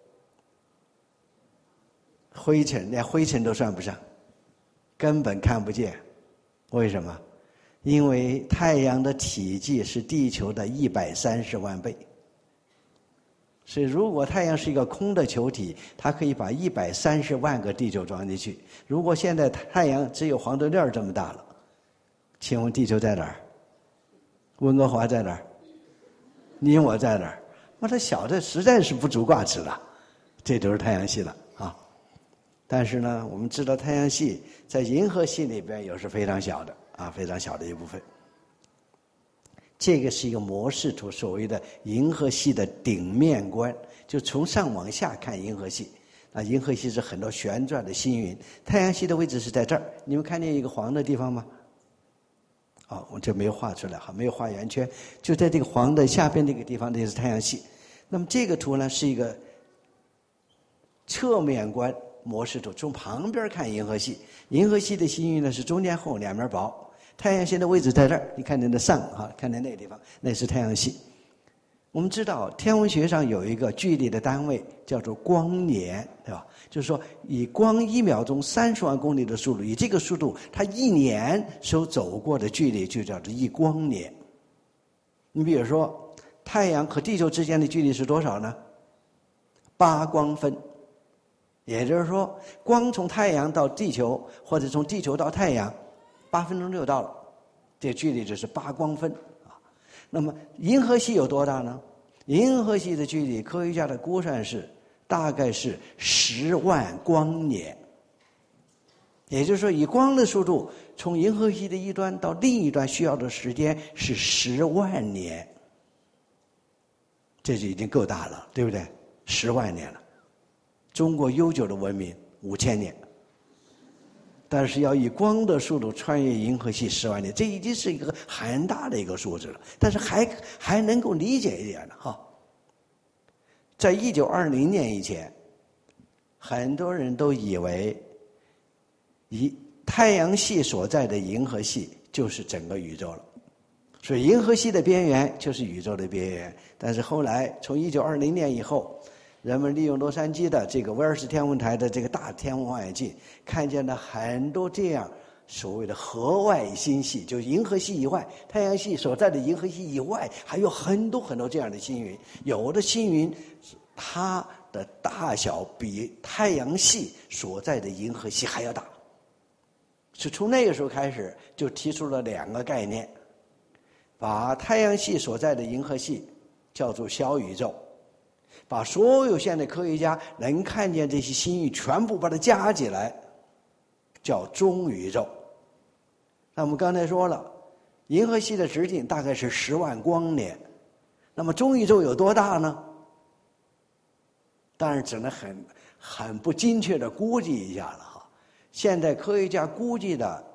灰尘，连灰尘都算不上，根本看不见。为什么？因为太阳的体积是地球的130万倍。所以如果太阳是一个空的球体，它可以把130万个地球装进去。如果现在太阳只有黄豆粒儿这么大了，请问地球在哪儿？温哥华在哪儿？你我在哪儿？它小的实在是不足挂齿了。这就是太阳系了啊。但是呢，我们知道太阳系在银河系里边也是非常小的啊，非常小的一部分。这个是一个模式图，所谓的银河系的顶面观，就从上往下看银河系。银河系是很多旋转的星云，太阳系的位置是在这儿。你们看见一个黄的地方吗？我这没有画出来哈，没有画圆圈，就在这个黄的下边这个地方，这是太阳系。那么这个图呢是一个侧面观模式图，从旁边看银河系。银河系的星云呢是中间厚，两边薄。太阳系的位置在这儿，你看见的上看见那个地方，那是太阳系。我们知道天文学上有一个距离的单位叫做光年，对吧？就是说以光1秒钟30万公里的速度，以这个速度，它1年所走过的距离就叫做1光年。你比如说太阳和地球之间的距离是多少呢？8光分。也就是说，光从太阳到地球，或者从地球到太阳，8分钟就到了，这距离就是8光分啊。那么银河系有多大呢？银河系的距离，科学家的估算是大概是10万光年。也就是说，以光的速度从银河系的一端到另一端需要的时间是10万年，这就已经够大了，对不对？10万年了。中国悠久的文明5000年。但是要以光的速度穿越银河系10万年，这已经是一个很大的一个数字了。但是还能够理解一点的哈。在1920年以前，很多人都以为太阳系所在的银河系就是整个宇宙了，所以银河系的边缘就是宇宙的边缘。但是后来从1920年以后，人们利用洛杉矶的这个威尔士天文台的这个大天文望远镜，看见了很多这样所谓的河外星系，就是银河系以外，太阳系所在的银河系以外，还有很多很多这样的星云。有的星云它的大小比太阳系所在的银河系还要大。是从那个时候开始就提出了2个概念，把太阳系所在的银河系叫做小宇宙，把所有现在科学家能看见这些星云全部把它加起来叫中宇宙。那我们刚才说了，银河系的直径大概是10万光年，那么中宇宙有多大呢？当然只能很不精确的估计一下了哈。现在科学家估计的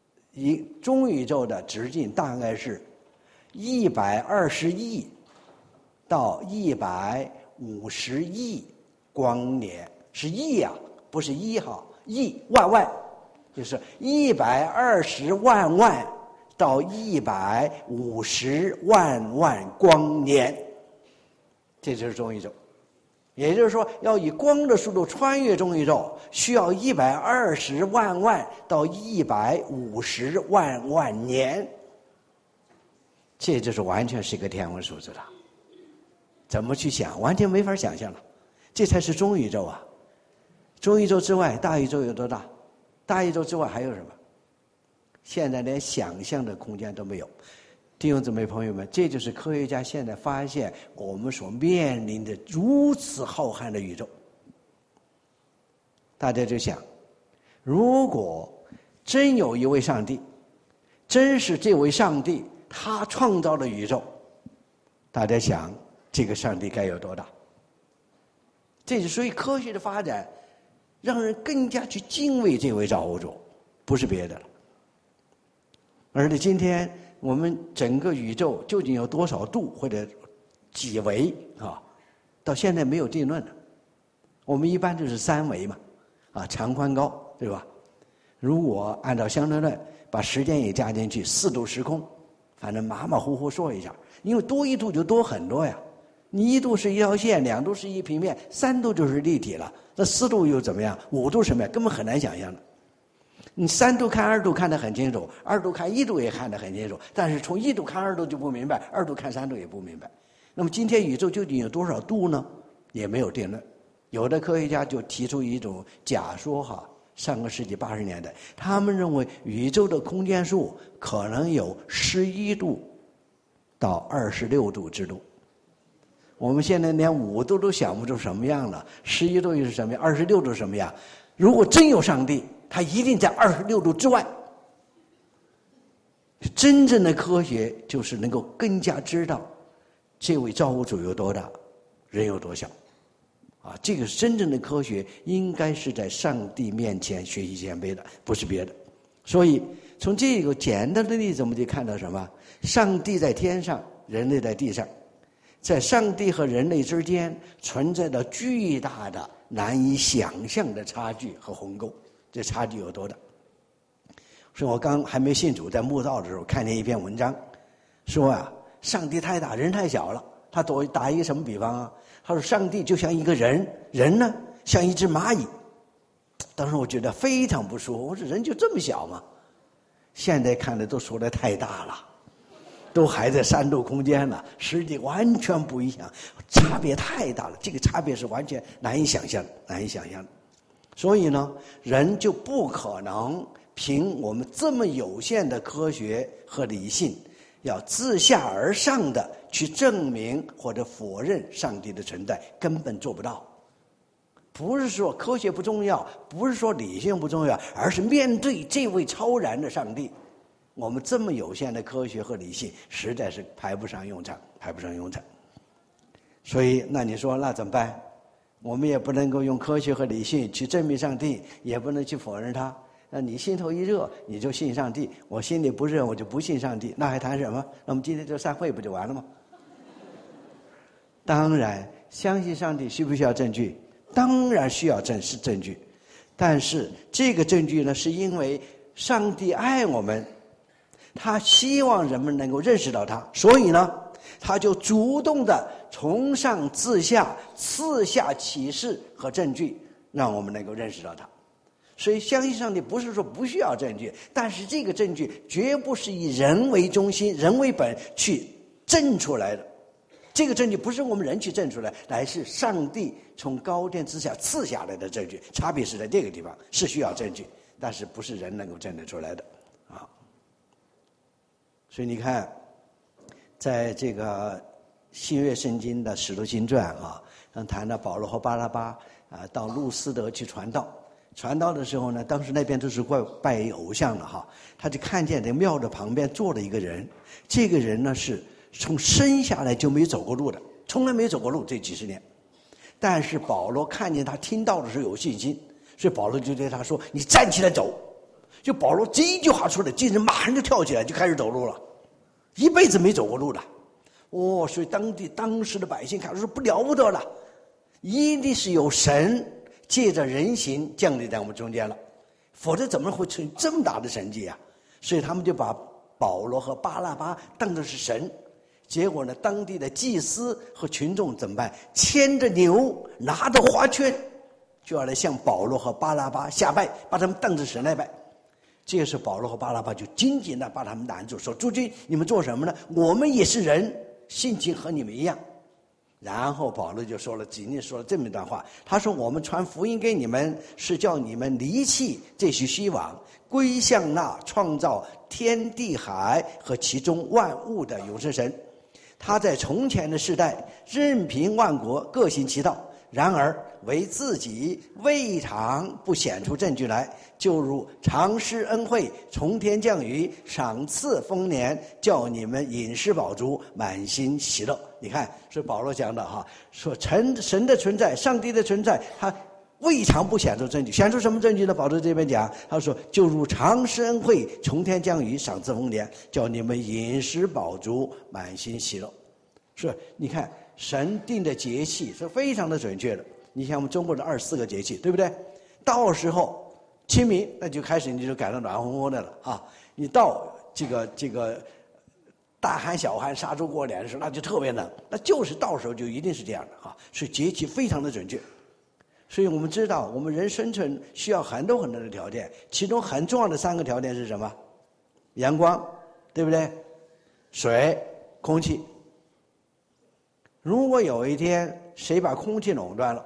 中宇宙的直径大概是120亿到150亿光年，是亿啊，不是一哈，亿万，就是120万到150万光年，这就是中宇宙。也就是说，要以光的速度穿越中宇宙，需要120万到150万年，这就是完全是一个天文数字了。怎么去想，完全没法想象了。这才是中宇宙啊！中宇宙之外，大宇宙有多大？大宇宙之外还有什么？现在连想象的空间都没有。弟兄姊妹朋友们，这就是科学家现在发现我们所面临的如此浩瀚的宇宙。大家就想，如果真有一位上帝，真是这位上帝他创造了宇宙，大家想这个上帝该有多大？这是所以科学的发展让人更加去敬畏这位造物主，不是别的了。而且今天我们整个宇宙究竟有多少度或者几维啊？到现在没有定论的。我们一般就是3维嘛，啊，长宽高，对吧？如果按照相对论把时间也加进去，4度时空，反正马马虎虎说一下，因为多1度就多很多呀。你1度是一条线，2度是一平面，3度就是立体了。那4度又怎么样？5度什么呀？根本很难想象的。你3度看2度看得很清楚，2度看1度也看得很清楚，但是从1度看2度就不明白，2度看3度也不明白。那么今天宇宙究竟有多少度呢？也没有定论。有的科学家就提出一种假说哈，上个世纪80年代，他们认为宇宙的空间数可能有11度到26度之度。我们现在连5度都想不出什么样了，11度又是什么样，26度什么样？如果真有上帝，他一定在26度之外。真正的科学就是能够更加知道这位造物主有多大，人有多小。啊，这个真正的科学应该是在上帝面前学习谦卑的，不是别的。所以从这个简单的例子，我们就看到什么？上帝在天上，人类在地上，在上帝和人类之间存在着巨大的难以想象的差距和鸿沟。这差距有多大？所以我刚还没信主，在慕道的时候看见一篇文章，说啊，上帝太大，人太小了。他打一个什么比方啊？他说上帝就像一个人，人呢像一只蚂蚁。当时我觉得非常不舒服，我说人就这么小吗？现在看的都说的太大了，都还在3度空间了，实际完全不一样，差别太大了，这个差别是完全难以想象的。所以呢，人就不可能凭我们这么有限的科学和理性，要自下而上的去证明或者否认上帝的存在，根本做不到。不是说科学不重要，不是说理性不重要，而是面对这位超然的上帝，我们这么有限的科学和理性实在是派不上用场。所以那你说那怎么办？我们也不能够用科学和理性去证明上帝，也不能去否认他。那你心头一热你就信上帝，我心里不热我就不信上帝，那还谈什么？那我们今天就散会不就完了吗？当然相信上帝需不需要证据？当然需要证据，但是这个证据呢，是因为上帝爱我们，他希望人们能够认识到他，所以呢他就主动的从上至下赐下启示和证据，让我们能够认识到他。所以相信上帝不是说不需要证据，但是这个证据绝不是以人为中心、人为本去证出来的。这个证据不是我们人去证出来，乃是上帝从高天之下赐下来的证据。差别是在这个地方，是需要证据，但是不是人能够证得出来的啊。所以你看，在这个新约圣经的使徒行传啊，谈到保罗和巴拉巴啊到路斯德去传道的时候呢，当时那边都是拜偶像的哈，他就看见这庙的旁边坐了一个人，这个人呢是从生下来就没走过路的，从来没走过路这几十年。但是保罗看见他听到的时候有信心，所以保罗就对他说：“你站起来走。”就保罗这一句话出来，这人马上就跳起来就开始走路了，一辈子没走过路的。 所以当时的百姓看说不了不得了，一定是有神借着人形降临在我们中间了，否则怎么会出现这么大的神迹啊？所以他们就把保罗和巴拉巴当作是神。结果呢，当地的祭司和群众怎么办？牵着牛，拿着花圈，就要来向保罗和巴拉巴下拜，把他们当成神来拜。这个时候保罗和巴拉巴就紧紧的把他们拦住，说：诸君，你们做什么呢？我们也是人，性情和你们一样。然后保罗就仅仅说了这么一段话，他说：我们传福音给你们，是叫你们离弃这些虚妄，归向那创造天地海和其中万物的永生神。他在从前的世代任凭万国各行其道，然而为自己未尝不显出证据来，就如常施恩惠，从天降雨，赏赐丰年，叫你们饮食饱足，满心喜乐。你看是保罗讲的哈，说神的存在，上帝的存在，他未尝不显出证据。显出什么证据呢？保罗这边讲，他说就如常施恩惠，从天降雨，赏赐丰年，叫你们饮食饱足，满心喜乐。是，你看神定的节气是非常的准确的。你像我们中国的24个节气，对不对？到时候清明，那就开始你就感到暖烘烘的了啊！你到这个大寒小寒杀猪过年的时候，那就特别冷，那就是到时候就一定是这样的啊！所以节气非常的准确。所以我们知道，我们人生存需要很多很多的条件，其中很重要的3个条件是什么？阳光，对不对？水、空气。如果有一天谁把空气垄断了，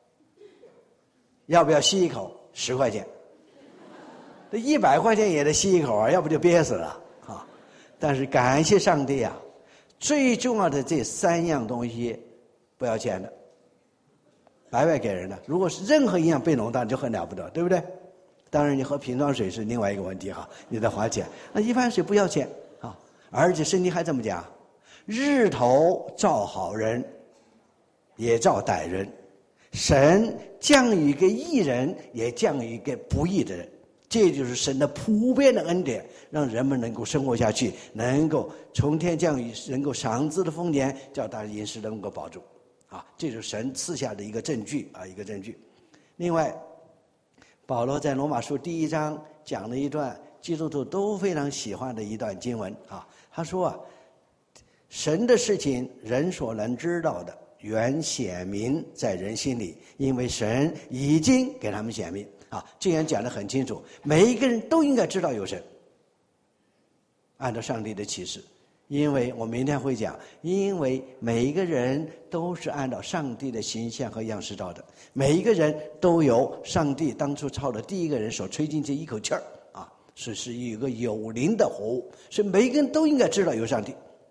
要不要吸一口？10块钱，这100块钱也得吸一口啊，要不就憋死了啊！但是感谢上帝啊，最重要的这3样东西不要钱的，白白给人的。如果是任何一样被垄断，就很了不得，对不对？当然，你喝瓶装水是另外一个问题哈，你得花钱。那一般水不要钱啊，而且圣经还这么讲。日头照好人，也照歹人；神降雨给义人，也降雨给不义的人。这就是神的普遍的恩典，让人们能够生活下去，能够从天降雨，能够赏赐的丰年，叫大家饮食能够保住。啊，这就是神赐下的一个证据啊，一个证据。另外，保罗在罗马书第1章讲了一段基督徒都非常喜欢的一段经文啊，他说啊。神的事情，人所能知道的，原显明在人心里，因为神已经给他们显明啊。这样讲得很清楚，每一个人都应该知道有神。按照上帝的启示，因为我明天会讲，因为每一个人都是按照上帝的形象和样式造的，每一个人都由上帝当初造的第一个人所吹进这一口气儿啊，是一个有灵的活物，所以每一个人都应该知道有上帝。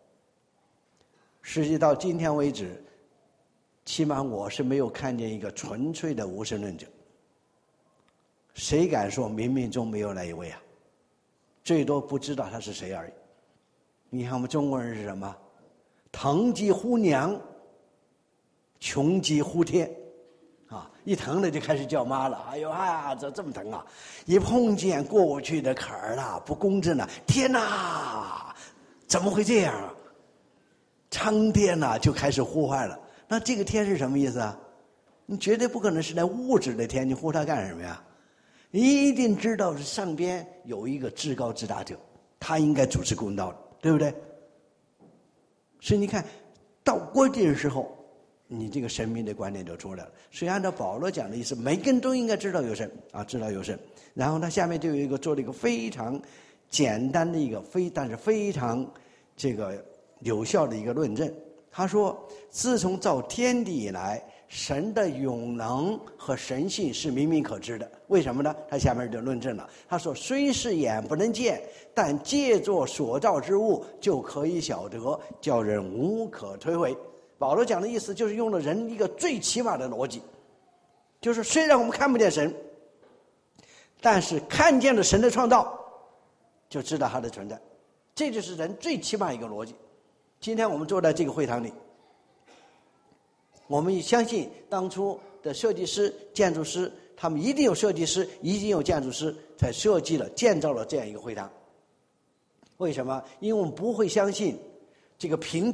实际到今天为止，起码我是没有看见一个纯粹的无神论者。谁敢说冥冥中没有那一位啊？最多不知道他是谁而已。你看我们中国人是什么？疼疾呼娘，穷疾呼天，啊，一疼了就开始叫妈了。哎呦啊，这么疼啊！一碰见过去的坎儿了，不公正了，天哪，怎么会这样啊？苍天呐，就开始呼唤了。那这个天是什么意思啊？你绝对不可能是那物质的天，你呼它干什么呀？一定知道是上边有一个至高至大者，他应该主持公道的，对不对？所以你看到关键的时候，你这个神明的观念就出来了。所以按照保罗讲的意思，每个人都应该知道有神啊，知道有神。然后他下面就有一个做了一个非常简单的一个但是非常这个有效的一个论证。他说，自从造天地以来，神的永能和神性是明明可知的。为什么呢？他下面就论证了。他说，虽是眼不能见，但借作所造之物，就可以晓得，叫人无可推诿。保罗讲的意思就是用了人一个最起码的逻辑，就是虽然我们看不见神，但是看见了神的创造，就知道他的存在。这就是人最起码一个逻辑。今天我们坐在这个会堂里，我们相信当初的设计师、建筑师，他们一定有设计师，一定有建筑师，才设计了、建造了这样一个会堂。为什么？因为我们不会相信这个平地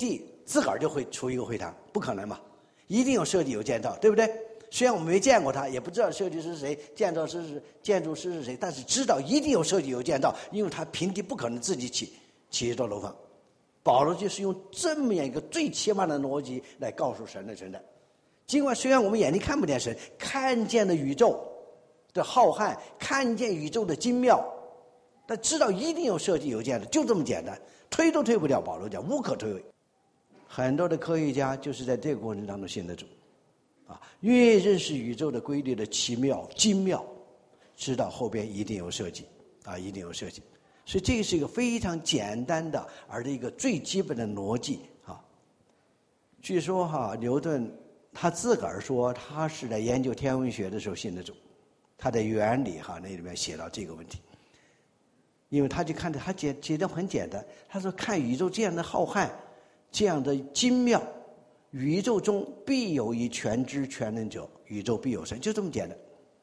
自个儿就会出一个会堂，不可能嘛，一定有设计有建造，对不对？虽然我们没见过他，也不知道设计师是谁，建筑师是谁，但是知道一定有设计有建造，因为他平地不可能自己起一座楼房。保罗就是用这么样一个最起码的逻辑来告诉神的存在。尽管虽然我们眼睛看不见神，看见了宇宙的浩瀚，看见宇宙的精妙，但知道一定有设计有建造，就这么简单，推都推不掉。保罗讲无可推诿。很多的科学家就是在这个过程当中信得主。越认识宇宙的规律的奇妙精妙，知道后边一定有设计，一定有设计。所以这个是一个非常简单的，而一个最基本的逻辑啊。据说牛顿他自个儿说，他是在研究天文学的时候信得主，他的原理那里面写到这个问题。因为他就看着他解得很简单，他说看宇宙这样的浩瀚，这样的精妙。宇宙中必有一全知全能者，宇宙必有神，就这么简单。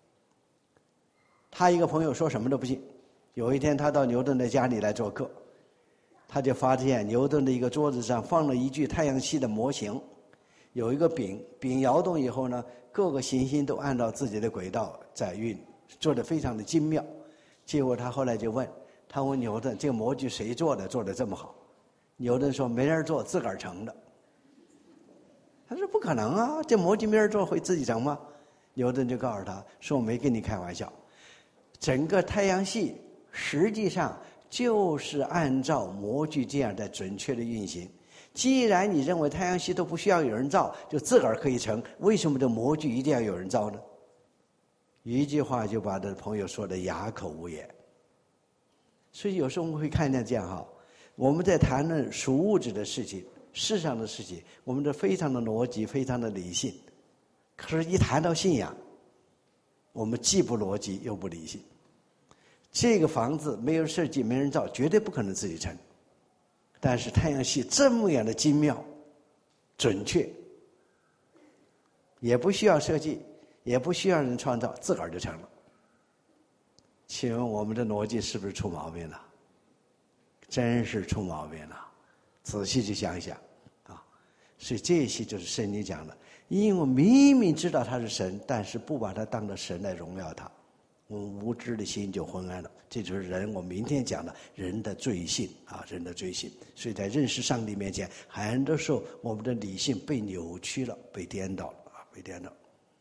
他一个朋友说什么都不信。有一天他到牛顿的家里来做客，他就发现牛顿的一个桌子上放了一具太阳系的模型，有一个饼摇动以后呢，各个行星都按照自己的轨道在运，做得非常的精妙。结果他后来就问牛顿，这个模具谁做的，做得这么好？牛顿说没人做，自个儿成的。他说不可能啊，这模具没人做会自己成吗？牛顿就告诉他说，我没跟你开玩笑，整个太阳系实际上就是按照模具这样的准确的运行。既然你认为太阳系都不需要有人造，就自个儿可以成，为什么这模具一定要有人造呢？一句话就把这朋友说的哑口无言。所以有时候我们会看见这样我们在谈论属物质的事情，世上的事情，我们的非常的逻辑，非常的理性。可是一谈到信仰，我们既不逻辑又不理性。这个房子没有设计没人造，绝对不可能自己成。但是太阳系这么样的精妙准确，也不需要设计，也不需要人创造，自个儿就成了。请问我们的逻辑是不是出毛病了？真是出毛病了，仔细去想一想所以这些就是圣经讲的，因为明明知道他是神，但是不把他当作神来荣耀他，我们无知的心就昏暗了。这就是人，我明天讲的人的罪性人的罪性。所以在认识上帝面前，很多时候我们的理性被扭曲了，被颠倒了被颠倒。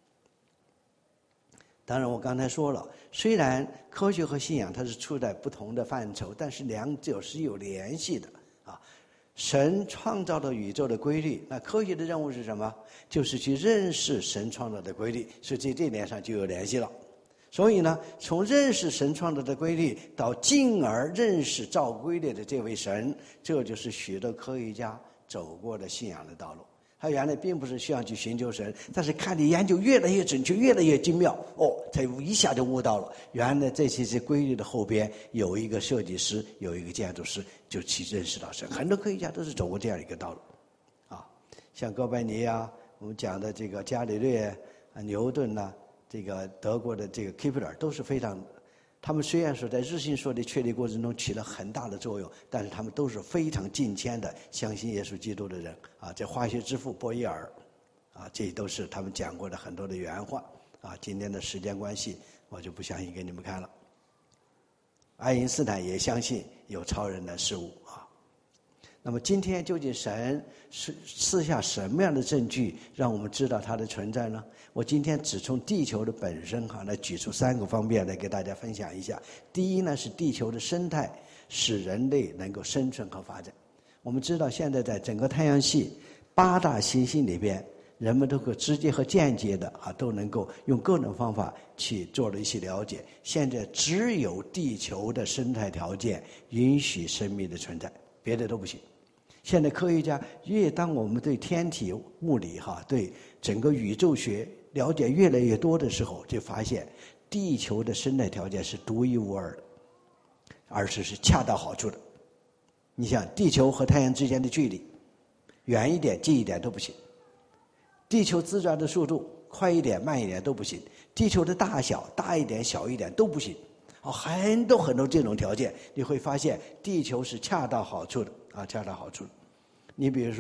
当然我刚才说了，虽然科学和信仰它是处在不同的范畴，但是两者是有联系的神创造了宇宙的规律，那科学的任务是什么？就是去认识神创造的规律，所以在这点上就有联系了。所以呢，从认识神创造的规律到进而认识照规律的这位神，这就是许多科学家走过的信仰的道路。他原来并不是需要去寻求神，但是看你研究越来越准确，越来越精妙，他一下就悟到了，原来这些规律的后边有一个设计师，有一个建筑师，就去认识到神。很多科学家都是走过这样一个道路像哥白尼我们讲的这个伽利略牛顿这个德国的这个 Kepler 都是非常，他们虽然说在日心说的确立过程中起了很大的作用，但是他们都是非常近谦的相信耶稣基督的人这化学之父波伊尔这都是他们讲过的很多的原话今天的时间关系我就不详细给你们看了。爱因斯坦也相信有超人的事物那么今天究竟神是赐下什么样的证据让我们知道它的存在呢？我今天只从地球的本身来举出3个方面来给大家分享一下。第一呢，是地球的生态使人类能够生存和发展。我们知道现在在整个太阳系8大行星里边，人们都可直接和间接的都能够用各种方法去做了一些了解。现在只有地球的生态条件允许生命的存在，别的都不行。现在科学家当我们对天体物理对整个宇宙学了解越来越多的时候，就发现地球的生态条件是独一无二的，而且是恰到好处的。你想地球和太阳之间的距离，远一点近一点都不行，地球自转的速度快一点慢一点都不行，地球的大小大一点小一点都不行很多这种条件，你会发现地球是恰到好处的恰到好处的。你比如说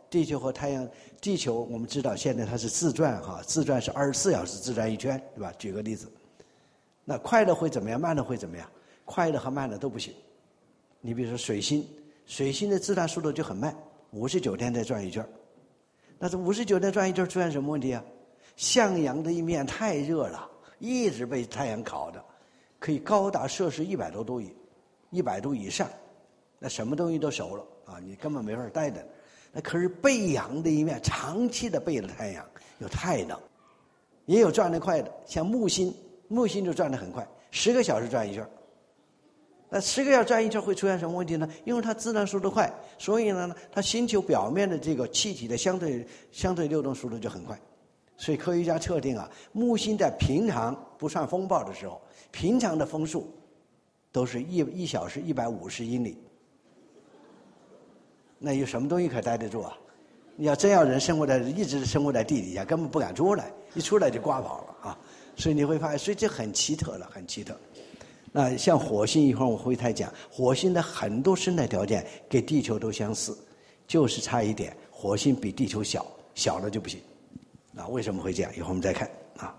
地球和太阳，地球我们知道现在它是自转自转是24小时自转一圈，对吧？举个例子，那快的会怎么样？慢的会怎么样？快的和慢的都不行。你比如说水星，水星的自转速度就很慢，59天才转一圈。那这59天转一圈出现什么问题啊？向阳的一面太热了，一直被太阳烤的，可以高达摄氏100多度，100度以上，那什么东西都熟了啊，你根本没法待的。那可是背阳的一面长期的背着太阳，有太冷，也有转得快的，像木星，木星就转得很快，10个小时转一圈。那10个小时转一圈会出现什么问题呢？因为它自转速度快，所以呢，它星球表面的这个气体的相对流动速度就很快。所以科学家测定啊，木星在平常不算风暴的时候，平常的风速都是1小时150英里。那有什么东西可待得住啊？你要真要人一直生活在地底下，根本不敢出来，一出来就刮跑了啊！所以你会发现，所以这很奇特了，很奇特。那像火星，一会儿我会再讲，火星的很多生态条件跟地球都相似，就是差一点，火星比地球小，小了就不行。啊，为什么会这样？一会儿我们再看啊。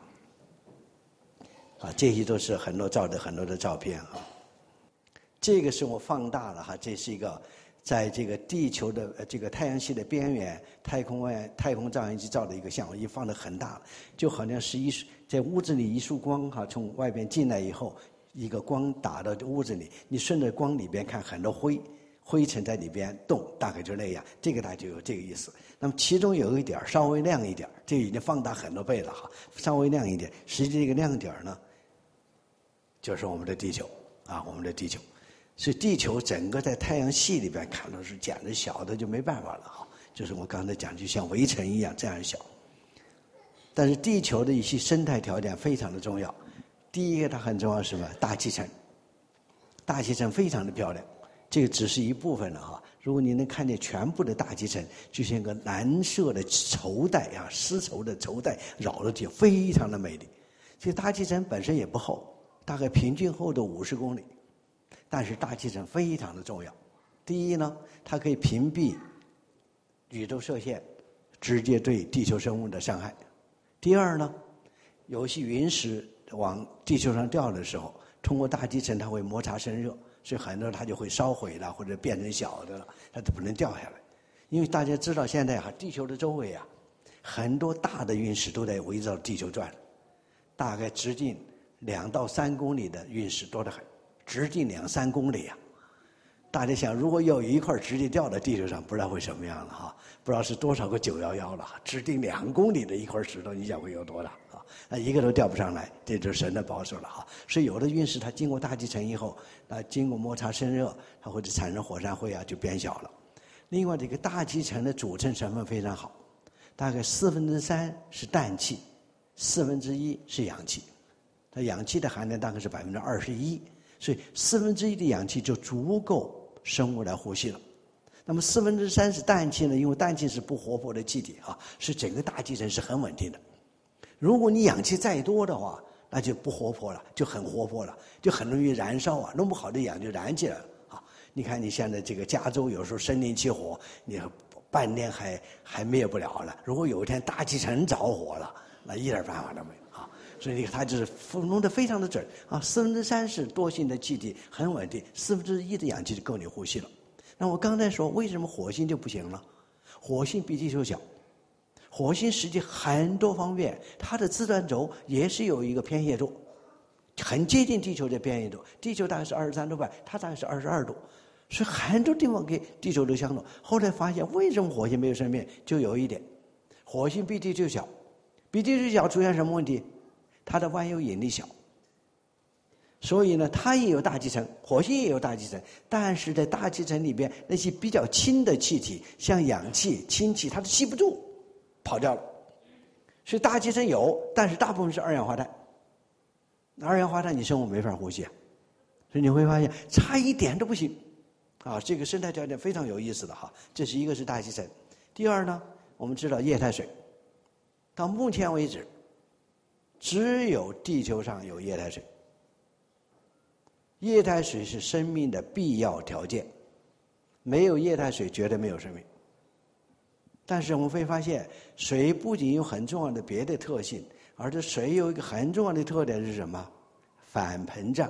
这些都是很多的照片啊。这个是我放大了哈，这是一个在这个地球的这个太阳系的边缘，太空照相机照的一个像，一放得很大了，就好像是在屋子里一束光哈，从外边进来以后，一个光打到屋子里，你顺着光里边看很多灰尘在里边动，大概就那样，这个大概就有这个意思。那么其中有一点稍微亮一点，这已经放大很多倍了哈，稍微亮一点，实际这个亮点呢，就是我们的地球啊，我们的地球。所以地球整个在太阳系里边看到是简直小的就没办法了哈，就是我刚才讲就像围城一样这样小。但是地球的一些生态条件非常的重要。第一个它很重要是什么？大气层。大气层非常的漂亮，这个只是一部分了哈。如果你能看见全部的大气层，就像一个蓝色的绸带啊，丝绸的绸带绕着地球，非常的美丽。这个大气层本身也不厚，大概平均厚度50公里。但是大气层非常的重要。第一呢，它可以屏蔽宇宙射线直接对地球生物的伤害。第二呢，有些陨石往地球上掉的时候，通过大气层它会摩擦生热，所以很多它就会烧毁了或者变成小的了，它就不能掉下来。因为大家知道现在地球的周围啊，很多大的陨石都在围绕地球转，大概直径2到3公里的陨石多得很。直径2、3公里啊！大家想，如果有一块直接掉到地球上，不知道会什么样了哈？不知道是多少个911了。直径2公里的一块石头，你想会有多大啊？那一个都掉不上来，这就是神的保守了哈。所以有的陨石它经过大气层以后，经过摩擦生热，它会产生火山灰啊，就变小了。另外，这个大气层的组成成分非常好，大概3/4是氮气，1/4是氧气。它氧气的含量大概是21%。所以1/4的氧气就足够生物来呼吸了。那么3/4是氮气呢？因为氮气是不活泼的气体啊，是整个大气层是很稳定的。如果你氧气再多的话，那就不活泼了，就很活泼了，就很容易燃烧啊，弄不好的氧就燃起来了啊。你看你现在这个加州有时候森林起火，你半天还灭不了了。如果有一天大气层着火了，那一点办法都没有。所以它就是弄得非常的准啊，3/4是多性的气体，很稳定，1/4的氧气就够你呼吸了。那我刚才说，为什么火星就不行了？火星比地球小，火星实际很多方面，它的自转轴也是有一个偏斜度，很接近地球的偏斜度。地球大概是23度半，它大概是22度，所以很多地方跟地球都相同。后来发现，为什么火星没有生命？就有一点，火星比地球小，比地球小出现什么问题？它的万有引力小，所以呢，它也有大气层，火星也有大气层，但是在大气层里边，那些比较轻的气体，像氧气、氢气，它都吸不住，跑掉了。所以大气层有，但是大部分是二氧化碳。二氧化碳你生物没法呼吸啊，所以你会发现差一点都不行啊。这个生态条件非常有意思的哈。这是一个是大气层，第二呢，我们知道液态水，到目前为止。只有地球上有液态水，液态水是生命的必要条件，没有液态水绝对没有生命。 但是我们会发现，水不仅有很重要的别的特性，而且水有一个很重要的特点是什么？反膨胀。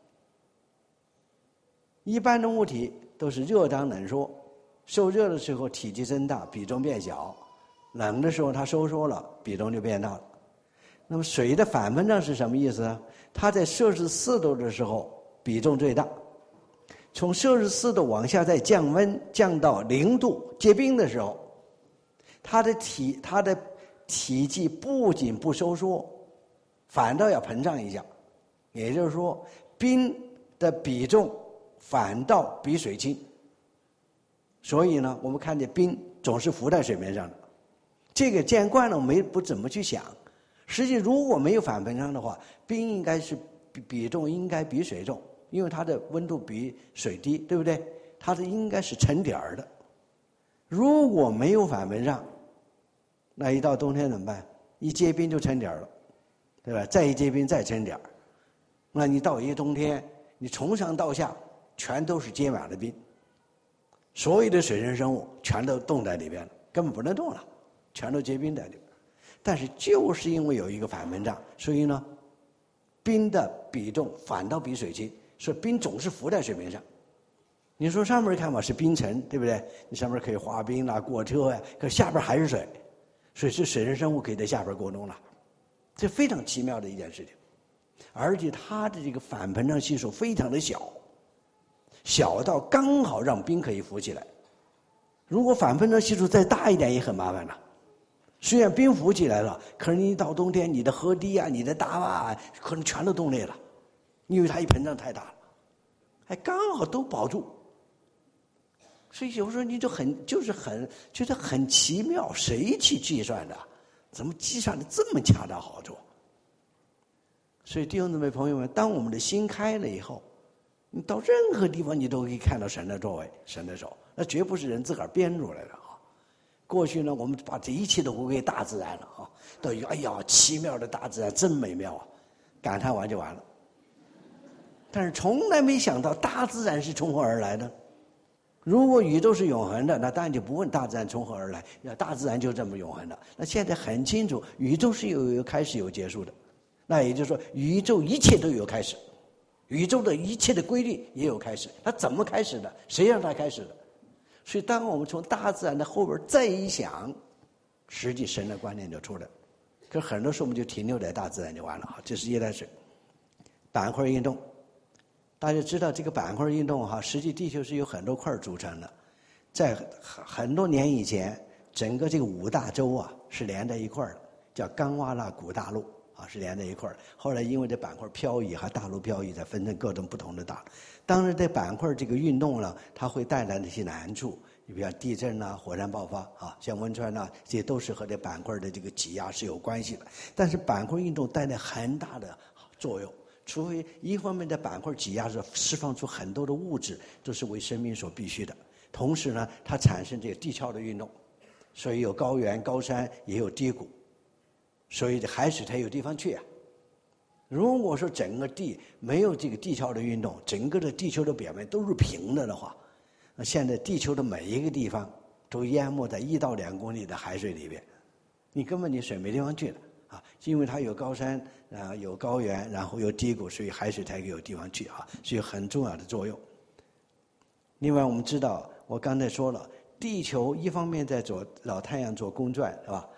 一般的物体都是热胀冷缩，受热的时候体积增大，比重变小；冷的时候它收缩了，比重就变大了。那么水的反膨胀是什么意思呢？它在摄氏4度的时候比重最大，从摄氏4度往下再降温，降到0度结冰的时候，它的体积不仅不收缩，反倒要膨胀一下。也就是说，冰的比重反倒比水轻。所以呢，我们看见冰总是浮在水面上的。这个见惯了，我们不怎么去想。实际如果没有反膨胀的话，冰应该是比重应该比水重，因为它的温度比水低，对不对？它的应该是沉点儿的。如果没有反膨胀，那一到冬天怎么办？一结冰就沉点儿了，对吧？再一结冰再沉点儿，那你到一个冬天，你从上到下全都是结满了冰，所有的水生生物全都冻在里边了，根本不能动了，全都结冰在里边。但是就是因为有一个反膨胀，所以呢，冰的比重反倒比水轻，所以冰总是浮在水面上。你说上面看吧是冰层，对不对？你上面可以滑冰啊、过车呀，可下边还是水，所以是水生生物可以在下边过冬了，这非常奇妙的一件事情。而且它的这个反膨胀系数非常的小，小到刚好让冰可以浮起来。如果反膨胀系数再大一点也很麻烦了。虽然冰浮起来了，可是你到冬天，你的河堤啊、你的大坝啊，可能全都冻裂了，因为它一膨胀太大了，还刚好都保住。所以有时候你就觉得很奇妙，谁去计算的？怎么计算的这么恰到好处？所以弟兄姊妹朋友们，当我们的心开了以后，你到任何地方你都可以看到神的作为、神的手，那绝不是人自个儿编出来的。过去呢，我们把这一切都归给大自然了啊，都有哎呀，奇妙的大自然真美妙啊，感叹完就完了。但是从来没想到大自然是从何而来的。如果宇宙是永恒的，那当然就不问大自然从何而来，大自然就这么永恒的。那现在很清楚，宇宙是有开始有结束的，那也就是说，宇宙一切都有开始，宇宙的一切的规律也有开始。它怎么开始的？谁让它开始的？所以当我们从大自然的后边再一想，实际神的观念就出来了。可是很多时候我们就停留在大自然就完了啊，这是一件事。板块运动，大家知道这个板块运动哈，实际地球是由很多块组成的。在很多年以前，整个这个5大洲啊是连在一块的，叫冈瓦纳古大陆啊，是连在一块的。后来因为这板块漂移和大陆漂移，才分成各种不同的大陆。当然，这板块这个运动呢，它会带来那些难处，你比如地震啊、火山爆发啊、像汶川啊，这些都是和这板块的这个挤压是有关系的。但是板块运动带来很大的作用，除非一方面的板块挤压是释放出很多的物质，都是为生命所必须的。同时呢，它产生这个地壳的运动，所以有高原、高山，也有低谷，所以这海水才有地方去啊。如果说整个地没有这个地壳的运动，整个的地球的表面都是平的话，那现在地球的每一个地方都淹没在1到2公里的海水里边，你根本你水没地方去了啊！因为它有高山啊，有高原，然后有低谷，所以海水才有地方去啊，所以很重要的作用。另外，我们知道，我刚才说了，地球一方面在老太阳做公转，是吧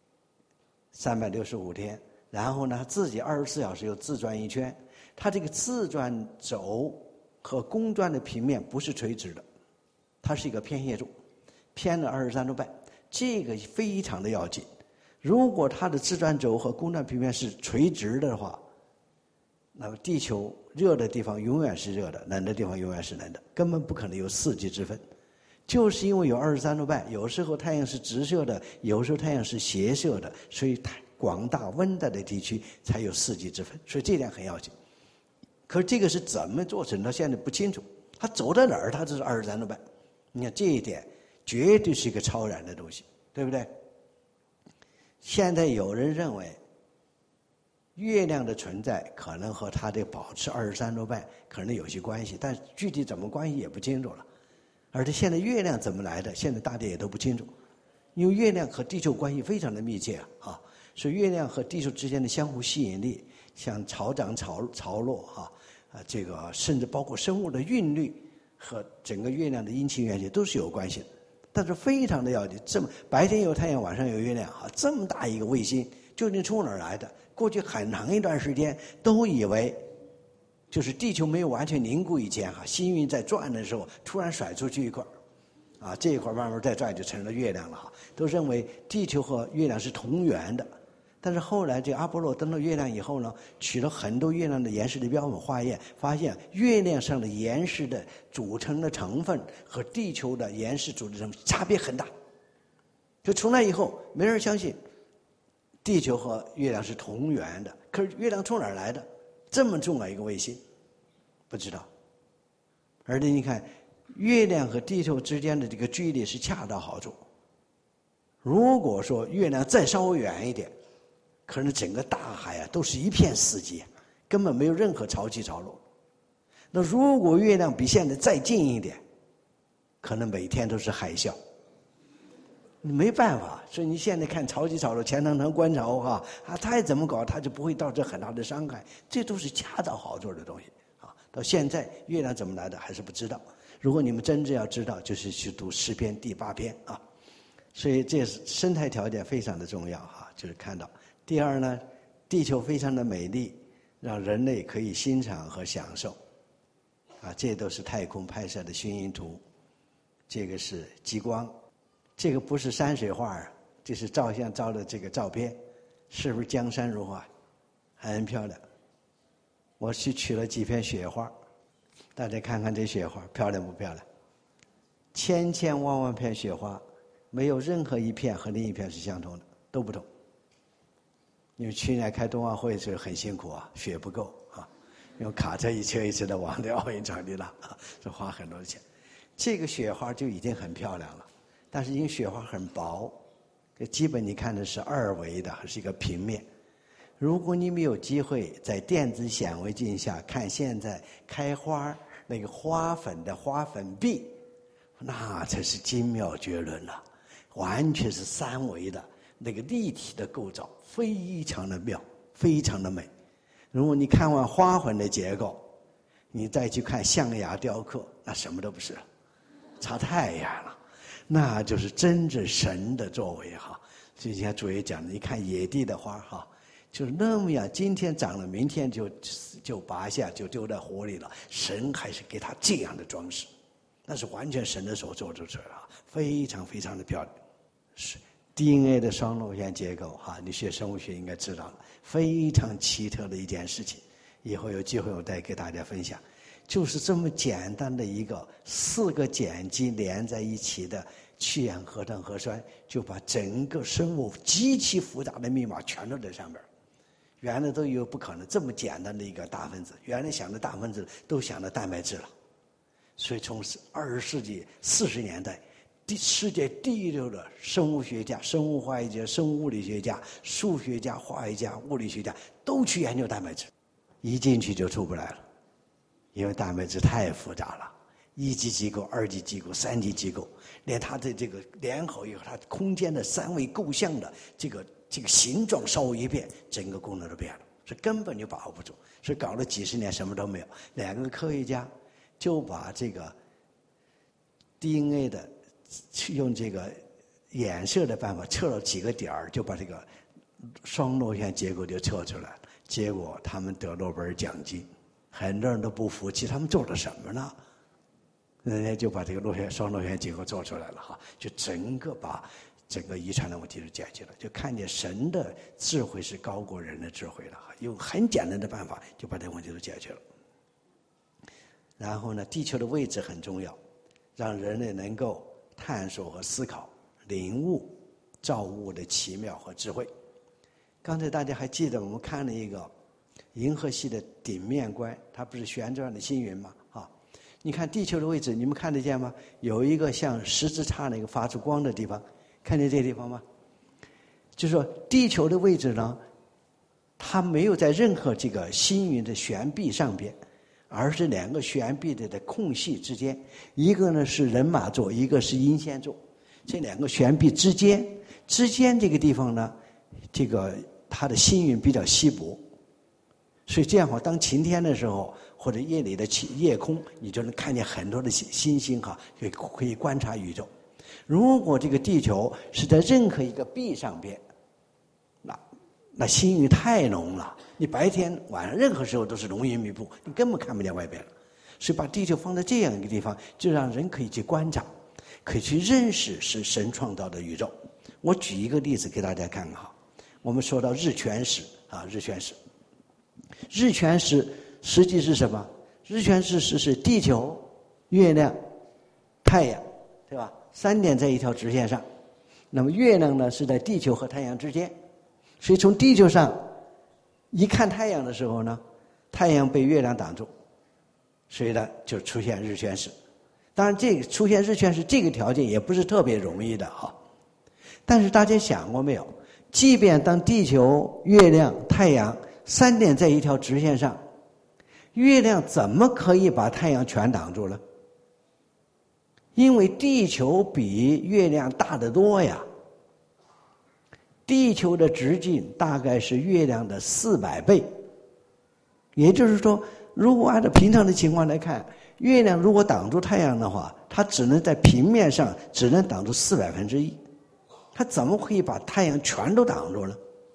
？365天。然后呢，自己24小时又自转一圈，它这个自转轴和公转的平面不是垂直的，它是一个偏斜柱，偏了23度半，这个非常的要紧。如果它的自转轴和公转平面是垂直的话，那么地球热的地方永远是热的，冷的地方永远是冷的，根本不可能有4季之分。就是因为有23度半，有时候太阳是直射的，有时候太阳是斜射的，所以广大温带的地区才有4季之分，所以这点很要紧。可是这个是怎么做成，到现在不清楚。它走到哪儿，它就是23度半。你看这一点，绝对是一个超然的东西，对不对？现在有人认为，月亮的存在可能和它的保持23度半可能有些关系，但具体怎么关系也不清楚了。而且现在月亮怎么来的，现在大家也都不清楚。 因为月亮和地球关系非常的密切啊，所以月亮和地球之间的相互吸引力，像潮涨潮落这个甚至包括生物的韵律和整个月亮的阴晴圆缺都是有关系的。但是非常的要紧，这么白天有太阳，晚上有月亮这么大一个卫星究竟从哪儿来的？过去很长一段时间都以为就是地球没有完全凝固以前星云在转的时候突然甩出去一块这一块慢慢再转就成了月亮了都认为地球和月亮是同源的。但是后来这个阿波罗登陆月亮以后呢，取了很多月亮的岩石的标本化验，发现月亮上的岩石的组成的成分和地球的岩石组成成分差别很大。就从那以后没人相信地球和月亮是同源的。可是月亮从哪儿来的？这么重要一个卫星不知道。而且你看月亮和地球之间的这个距离是恰到好处，如果说月亮再稍微远一点，可能整个大海都是一片死寂，根本没有任何潮起潮落。那如果月亮比现在再近一点，可能每天都是海啸。没办法，所以你现在看潮起潮落，钱塘江观潮它怎么搞，它就不会造成很大的伤害，这都是恰到好处的东西到现在月亮怎么来的还是不知道。如果你们真正要知道，就是去读诗篇第8篇所以这是生态条件非常的重要就是看到。第二呢，地球非常的美丽，让人类可以欣赏和享受这都是太空拍摄的薰衣图。这个是极光，这个不是山水画这是照相照的这个照片，是不是江山如画？很漂亮。我去取了几片雪花，大家看看这雪花漂亮不漂亮？千千万万片雪花，没有任何一片和另一片是相同的，都不同。因为去年开冬奥会时很辛苦雪不够用卡车一车一车的往这奥运场里拉这花很多钱。这个雪花就已经很漂亮了，但是因为雪花很薄，基本你看的是2维的，还是一个平面。如果你没有机会在电子显微镜下看现在开花那个花粉的花粉壁，那才是精妙绝伦了，完全是3维的那个立体的构造，非常的妙，非常的美。如果你看完花粉的结构，你再去看象牙雕刻，那什么都不是了，差太远了，那就是真正神的作为就像主也讲的，你看野地的花就是那么样，今天长了，明天就拔下，就丢在火里了。神还是给他这样的装饰，那是完全神的手做出来了，非常非常的漂亮。是 DNA 的双螺旋结构你学生物学应该知道了，非常奇特的一件事情。以后有机会我再给大家分享。就是这么简单的一个4个碱基连在一起的去氧核糖核酸，就把整个生物极其复杂的密码全都在上面。原来都有不可能这么简单的一个大分子，原来想的大分子都想到蛋白质了。所以从20世纪40年代，世界第1流的生物学家、生物化学家、生物物理学家、数学家、化学家、物理学家都去研究蛋白质，一进去就出不来了，因为蛋白质太复杂了，1级机构、2级机构、3级机构，连它的这个联合以后，它空间的3维构象的这个形状稍微一变，整个功能都变了，是根本就把握不住，是搞了几10年什么都没有。2个科学家就把这个 DNA 的用这个衍射的办法测了几个点儿，就把这个双螺旋结构就测出来了。结果他们得诺贝尔奖金，很多人都不服气，他们做了什么呢？人家就把这个双螺旋结构做出来了就整个把整个遗传的问题就解决了，就看见神的智慧是高过人的智慧了，用很简单的办法就把这个问题都解决了。然后呢，地球的位置很重要，让人类能够探索和思考、领悟造物的奇妙和智慧。刚才大家还记得我们看了一个银河系的顶面观，它不是旋转的星云吗？你看地球的位置，你们看得见吗？有一个像十字叉那个发出光的地方，看见这个地方吗？就是说地球的位置呢，它没有在任何这个星云的悬臂上边，而是2个悬臂的空隙之间，一个呢是人马座，一个是英仙座。 这两个悬臂之间这个地方呢，这个它的星云比较稀薄，所以这样的话，当晴天的时候或者夜里的夜空，你就能看见很多的星星哈，可以观察宇宙。如果这个地球是在任何一个臂上边，那星云太浓了，你白天晚上任何时候都是浓云密布，你根本看不见外边了。所以把地球放在这样一个地方，就让人可以去观察，可以去认识是神创造的宇宙。我举一个例子给大家看哈，我们说到日全食啊，日全食实际是什么？日全食是地球、月亮、太阳，对吧？3点在一条直线上，那么月亮呢是在地球和太阳之间，所以从地球上一看太阳的时候呢，太阳被月亮挡住，所以呢就出现日全食。当然，这个出现日全食这个条件也不是特别容易的哈。但是大家想过没有？即便当地球、月亮、太阳3点在一条直线上，月亮怎么可以把太阳全挡住了？因为地球比月亮大得多呀。地球的直径大概是月亮的400倍，也就是说，如果按照平常的情况来看，月亮如果挡住太阳的话，它只能在平面上只能挡住1/4，它怎么可以把太阳全都挡住呢？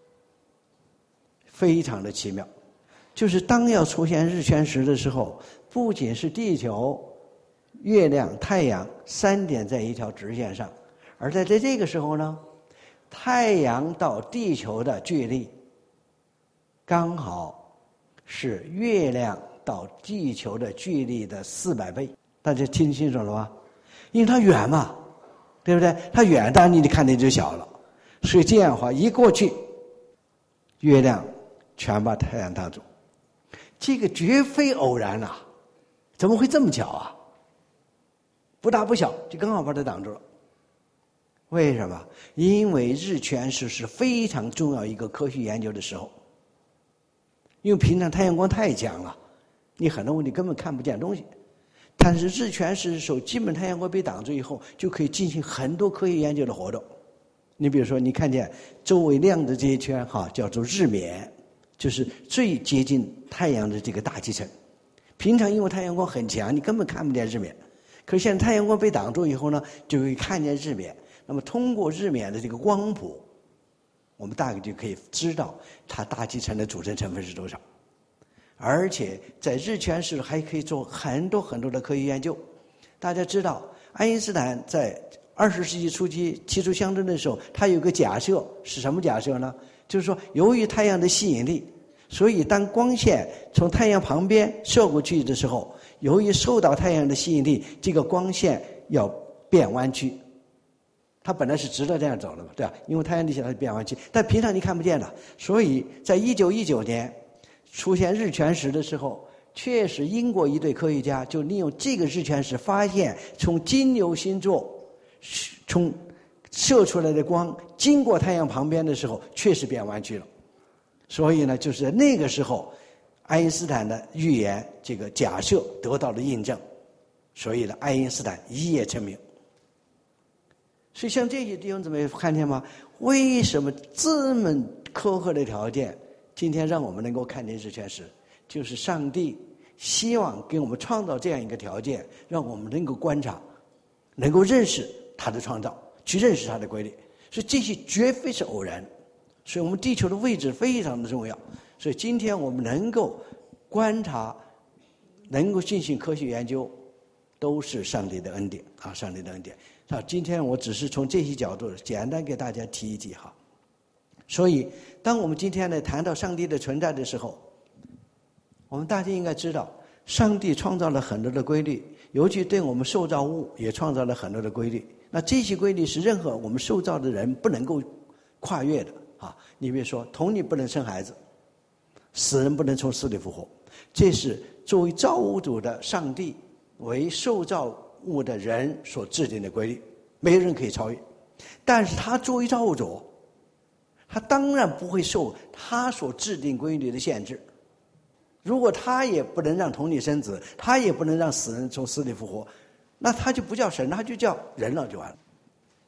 非常的奇妙。就是当要出现日全食的时候，不仅是地球、月亮、太阳3点在一条直线上，而在这个时候呢，太阳到地球的距离刚好是月亮到地球的距离的400倍。大家听清楚了吧？因为它远嘛，对不对？它远，当然你看见就小了。所以这样的话，一过去，月亮全把太阳挡住。这个绝非偶然啊，怎么会这么巧啊？不大不小，就刚好把它挡住了。为什么？因为日全食是非常重要一个科学研究的时候。因为平常太阳光太强了，你很多问题根本看不见东西。但是日全食的时候，基本太阳光被挡住以后，就可以进行很多科学研究的活动。你比如说，你看见周围亮的这一圈哈，叫做日冕，就是最接近太阳的这个大气层。平常因为太阳光很强，你根本看不见日冕。可是现在太阳光被挡住以后呢，就会看见日冕。那么通过日冕的这个光谱，我们大概就可以知道它大气层的组成成分是多少。而且在日全食还可以做很多很多的科学研究。大家知道，爱因斯坦在20世纪初期提出相对论的时候，他有个假设，是什么假设呢？就是说，由于太阳的吸引力，所以当光线从太阳旁边射过去的时候，由于受到太阳的吸引力，这个光线要变弯曲。它本来是直着这样走的嘛，对吧？因为太阳力它是变弯曲，但平常你看不见的。所以在1919年出现日全食的时候，确实英国一对科学家就利用这个日全食，发现从金牛星座从射出来的光经过太阳旁边的时候，确实变弯曲了。所以呢，就是在那个时候，爱因斯坦的预言这个假设得到了印证，所以呢，爱因斯坦一夜成名。所以像这些地方怎么看见吗？为什么这么苛刻的条件，今天让我们能够看见日全食？就是上帝希望给我们创造这样一个条件，让我们能够观察，能够认识他的创造，去认识他的规律。所以这些绝非是偶然。所以我们地球的位置非常的重要。所以今天我们能够观察，能够进行科学研究，都是上帝的恩典啊！上帝的恩典。今天我只是从这些角度简单给大家提一提哈。所以当我们今天呢谈到上帝的存在的时候，我们大家应该知道，上帝创造了很多的规律，尤其对我们受造物也创造了很多的规律。那这些规律是任何我们受造的人不能够跨越的啊！你比如说，童女不能生孩子，死人不能从死里复活，这是作为造物主的上帝为受造物的人所制定的规律，没有人可以超越。但是他作为造物主，他当然不会受他所制定规律的限制。如果他也不能让童女生子，他也不能让死人从死里复活，那他就不叫神，他就叫人了，就完了。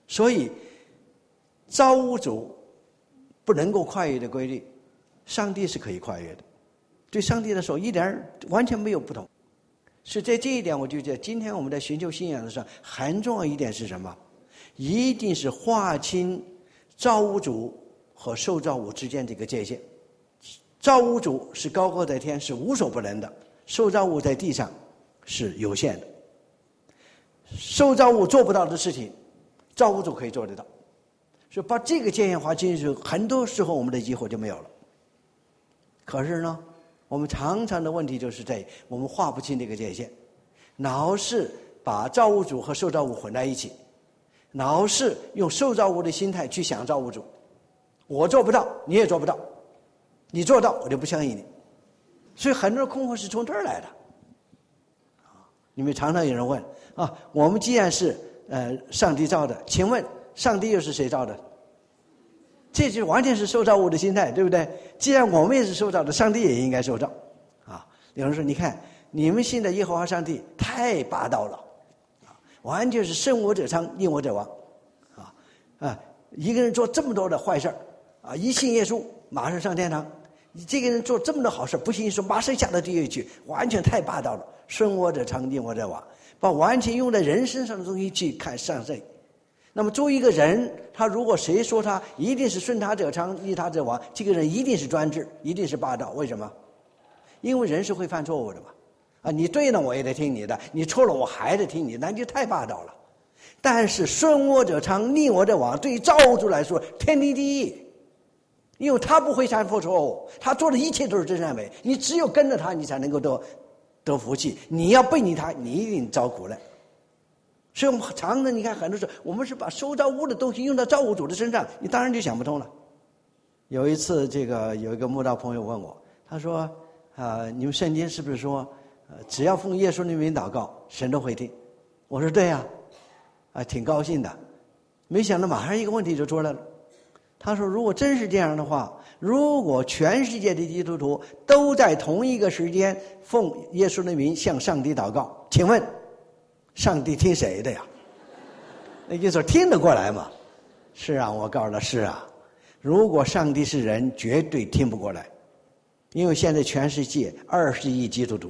所以造物主不能够跨越的规律，上帝是可以跨越的。对上帝来说，一点完全没有不同。所以在这一点，我就觉得今天我们在寻求信仰的时候，很重要一点是什么？一定是划清造物主和受造物之间这个界限。造物主是高高在天，是无所不能的；受造物在地上是有限的。受造物做不到的事情，造物主可以做得到。所以把这个界限划清楚，很多时候我们的疑惑就没有了。可是呢，我们常常的问题就是在我们划不清这个界限，老是把造物主和受造物混在一起，老是用受造物的心态去想造物主。我做不到，你也做不到，你做到我就不相信你。所以很多困惑是从这儿来的。你们常常有人问啊，我们既然是上帝造的，请问上帝又是谁造的？这就完全是受造物的心态，对不对？既然我们也是受造的，上帝也应该受造啊。有人说，你看你们信的耶和华上帝太霸道了啊，完全是胜我者昌，逆我者亡啊！一个人做这么多的坏事啊，一信耶稣马上上天堂，这个人做这么多好事，不信耶稣马上下到地狱去，完全太霸道了，顺我者昌，逆我者亡，把完全用在人身上的东西去看上圣。那么作为一个人，他如果谁说他一定是顺他者昌，逆他者亡，这个人一定是专制，一定是霸道。为什么？因为人是会犯错误的嘛。啊，你对了我也得听你的，你错了我还得听你，那就太霸道了。但是顺我者昌，逆我者亡，对于造物主来说天经地义，因为他不会犯错误，他做的一切都是真善美，你只有跟着他，你才能够得福气。你要背逆他，你一定遭苦难。所以我们常常你看很多时候，我们是把受造物的东西用到造物主的身上，你当然就想不通了。有一次，有一个慕道朋友问我，他说：“你们圣经是不是说，只要奉耶稣的名祷告，神都会听？”我说：“对呀，挺高兴的。”没想到马上一个问题就出来了。他说：“如果真是这样的话，如果全世界的基督徒都在同一个时间奉耶稣的名向上帝祷告，请问？”上帝听谁的呀？那意思听得过来吗？是啊，我告诉他是啊。如果上帝是人，绝对听不过来，因为现在全世界20亿基督徒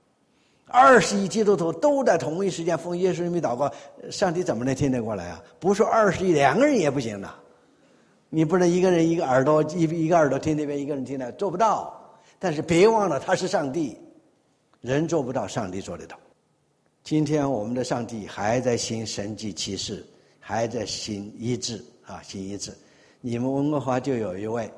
，20亿基督徒都在同一时间奉耶稣的名祷告，上帝怎么能听得过来啊？不说20亿，2个人也不行的。你不能一个人一个耳朵一个耳朵听那边，一个人听那，做不到。但是别忘了，他是上帝，人做不到，上帝做得到。今天我们的上帝还在行神迹奇事，还在行医治啊，行医治。你们温哥华就有一位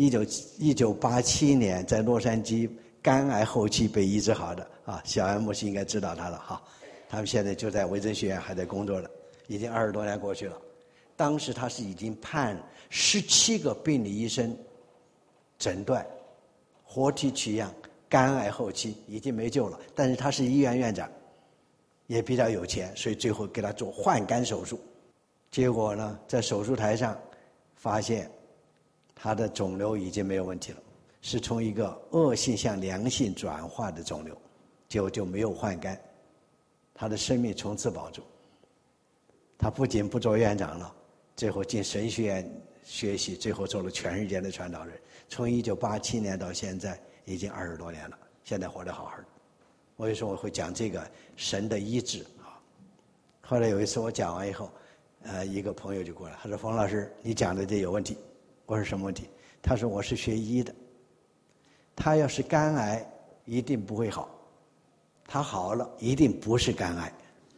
1987年在洛杉矶肝癌后期被医治好的啊，小安牧师应该知道他了哈。他们现在就在维珍学院还在工作了，已经20多年过去了。当时他是已经判17个病理医生诊断活体取样肝癌后期已经没救了，但是他是医院院长。也比较有钱，所以最后给他做换肝手术。结果呢，在手术台上发现他的肿瘤已经没有问题了，是从一个恶性向良性转化的肿瘤，结果就没有换肝，他的生命从此保住。他不仅不做院长了，最后进神学院学习，最后做了全世界的传道人。从1987年到现在已经20多年了，现在活得好好的。我有时候我会讲这个神的医治啊。后来有一次我讲完以后，一个朋友就过来，他说：“冯老师，你讲的这有问题。”我说：“什么问题？”他说：“我是学医的，他要是肝癌一定不会好，他好了一定不是肝癌。”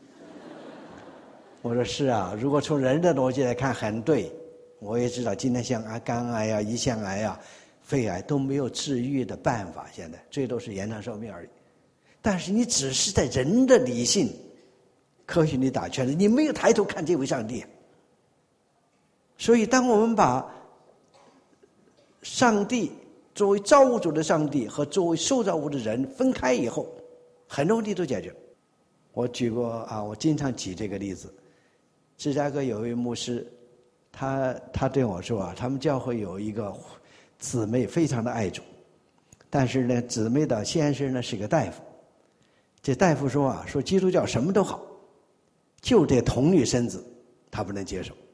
我说：“是啊，如果从人的逻辑来看很对。我也知道今天像肝癌啊、胰腺癌啊、肺癌都没有治愈的办法，现在最多是延长寿命而已。但是你只是在人的理性科学里打圈子，你没有抬头看这位上帝。所以当我们把上帝作为造物主的上帝和作为受造物的人分开以后，很多问题都解决了。我举过我经常举这个例子。芝加哥有一位牧师，他对我说他们教会有一个姊妹非常的爱主，但是呢，姊妹的先生呢是个大夫。这大夫说基督教什么都好，就这童女生子他不能接受。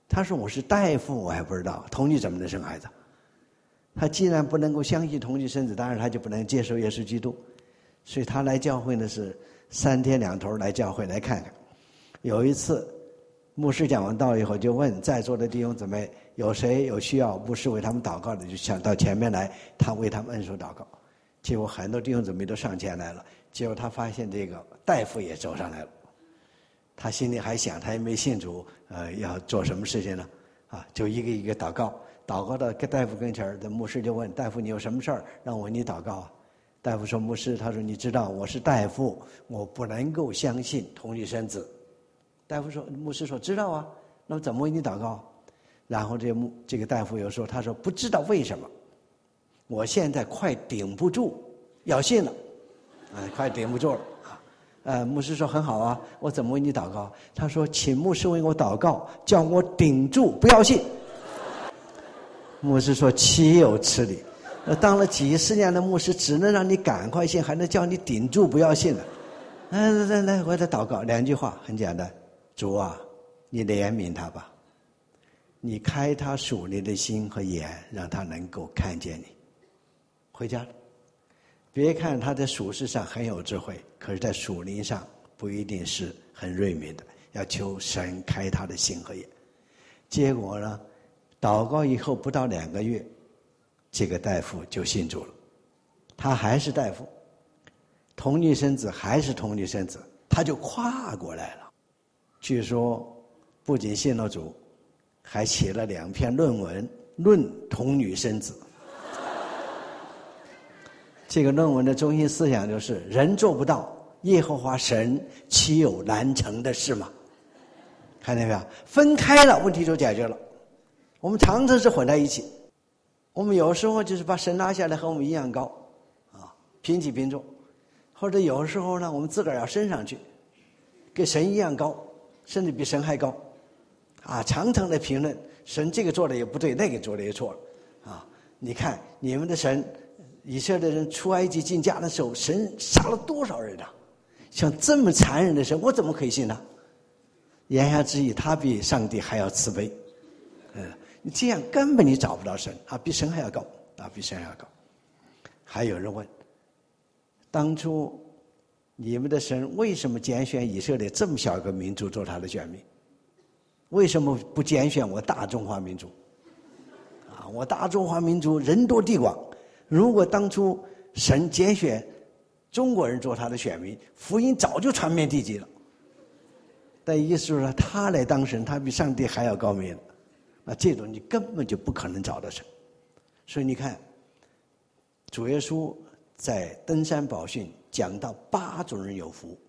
他说我是大夫，我还不知道童女怎么能生孩子。他既然不能够相信童女生子，当然他就不能接受耶稣基督。所以他来教会呢是3天2头来教会来看看。有一次牧师讲完道以后，就问在座的弟兄姊妹有谁有需要牧师为他们祷告的，就想到前面来，他为他们恩手祷告。结果很多弟兄姊妹都上前来了，结果他发现这个大夫也走上来了。他心里还想，他也没信主，要做什么事情呢？就一个一个祷告，祷告到大夫跟前儿，这牧师就问大夫：“你有什么事儿让我为你祷告啊？”大夫说：“牧师，他说你知道我是大夫，我不能够相信童女生子。”大夫说：“牧师说知道啊，那么怎么为你祷告？”然后这个大夫又说：“他说不知道为什么，我现在快顶不住，要信了，快顶不住了。”牧师说很好啊，我怎么为你祷告？他说请牧师为我祷告，叫我顶住不要信。牧师说岂有此理，当了几十年的牧师，只能让你赶快信，还能叫你顶住不要信了。来，我再祷告2句话，很简单。主啊，你怜悯他吧，你开他属灵的心和眼，让他能够看见你。回家了。别看他在属世上很有智慧，可是在属灵上不一定是很锐敏的，要求神开他的心和眼。结果呢，祷告以后不到2个月，这个大夫就信主了。他还是大夫，童女生子还是童女生子，他就跨过来了。据说不仅信了主，还写了2篇论文论童女生子。这个论文的中心思想就是人做不到，耶和华神岂有难成的事吗？看见没有？分开了问题就解决了。我们常常是混在一起，我们有时候就是把神拉下来和我们一样高平起平坐，或者有时候呢我们自个儿要升上去跟神一样高，甚至比神还高常常的评论神这个做的也不对，那个做的也错了你看你们的神，以色列人出埃及进迦南的时候，神杀了多少人啊？像这么残忍的神，我怎么可以信他？言下之意，他比上帝还要慈悲。你这样根本你找不到神比神还要高比神还要高。还有人问，当初你们的神为什么拣选以色列这么小一个民族做他的选民？为什么不拣选我大中华民族？我大中华民族人多地广。如果当初神拣选中国人做他的选民，福音早就传遍地极了。但意思是说他来当神，他比上帝还要高明了。那这种你根本就不可能找到神。所以你看主耶稣在登山宝训讲到8种人有福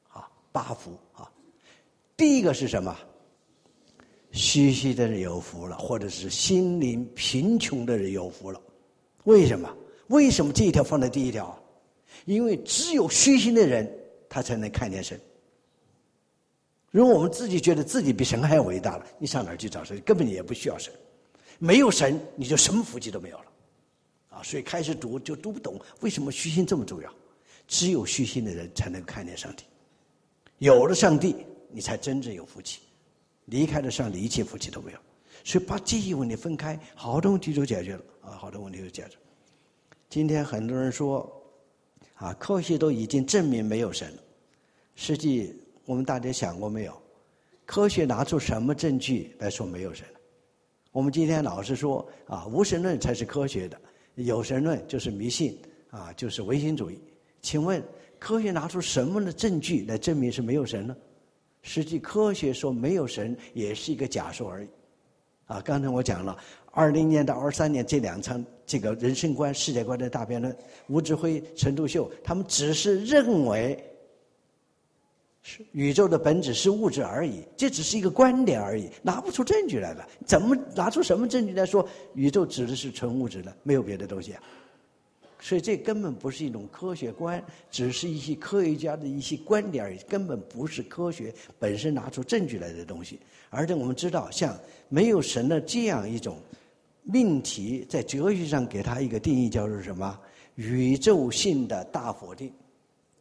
8福第一个是什么？虚心的人有福了，或者是心灵贫穷的人有福了。为什么？为什么这一条放在第一条？因为只有虚心的人他才能看见神。如果我们自己觉得自己比神还要伟大了，你上哪儿去找神？根本你也不需要神。没有神你就什么福气都没有了所以开始读就读不懂为什么虚心这么重要。只有虚心的人才能看见上帝，有了上帝你才真正有福气，离开了上帝一切福气都没有。所以把这一问题分开，好多问题就解决了好多问题就解决了。今天很多人说科学都已经证明没有神了。实际我们大家想过没有，科学拿出什么证据来说没有神了？我们今天老是说无神论才是科学的，有神论就是迷信就是唯心主义。请问科学拿出什么的证据来证明是没有神呢？实际科学说没有神也是一个假说而已刚才我讲了20年到23年这2场这个人生观世界观的大辩论，吴志辉陈独秀他们只是认为宇宙的本质是物质而已，这只是一个观点而已，拿不出证据来了。怎么拿出什么证据来说宇宙指的是纯物质的，没有别的东西所以这根本不是一种科学观，只是一些科学家的一些观点而已，根本不是科学本身拿出证据来的东西。而且我们知道像没有神的这样一种命题，在哲学上给它一个定义叫做什么？宇宙性的大否定。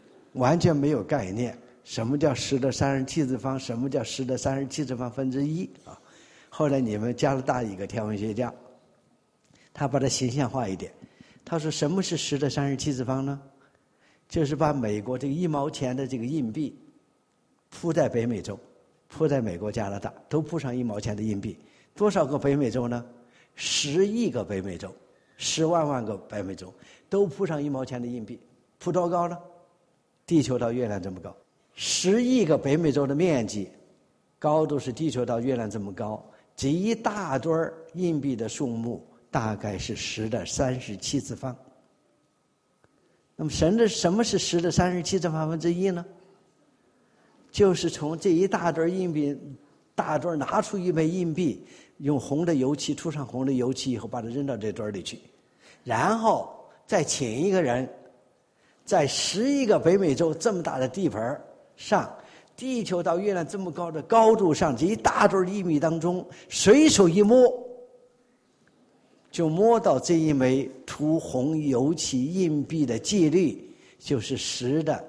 完全没有概念，什么叫10的37次方，什么叫10的37次方分之一啊？ 后来你们加拿大一个天文学家，他把它形象化一点，他说什么是10的37次方呢？就是把美国这个1毛钱的这个硬币铺在北美洲，铺在美国加拿大，都铺上1毛钱的硬币。多少个北美洲呢？10亿个北美洲，10万个北美洲都铺上1毛钱的硬币，铺多高呢？地球到月亮这么高。10亿个北美洲的面积，高度是地球到月亮这么高，这一大堆硬币的数目大概是10的37次方。那么什么是10的37次方分之一呢？就是从这一大堆硬币大堆拿出一枚硬币，用红的油漆涂上红的油漆以后，把它扔到这堆里去，然后再请一个人在11个北美洲这么大的地盘上，地球到月亮这么高的高度上，这一大堆硬币当中，随手一摸，就摸到这一枚涂红油漆硬币的几率就是10的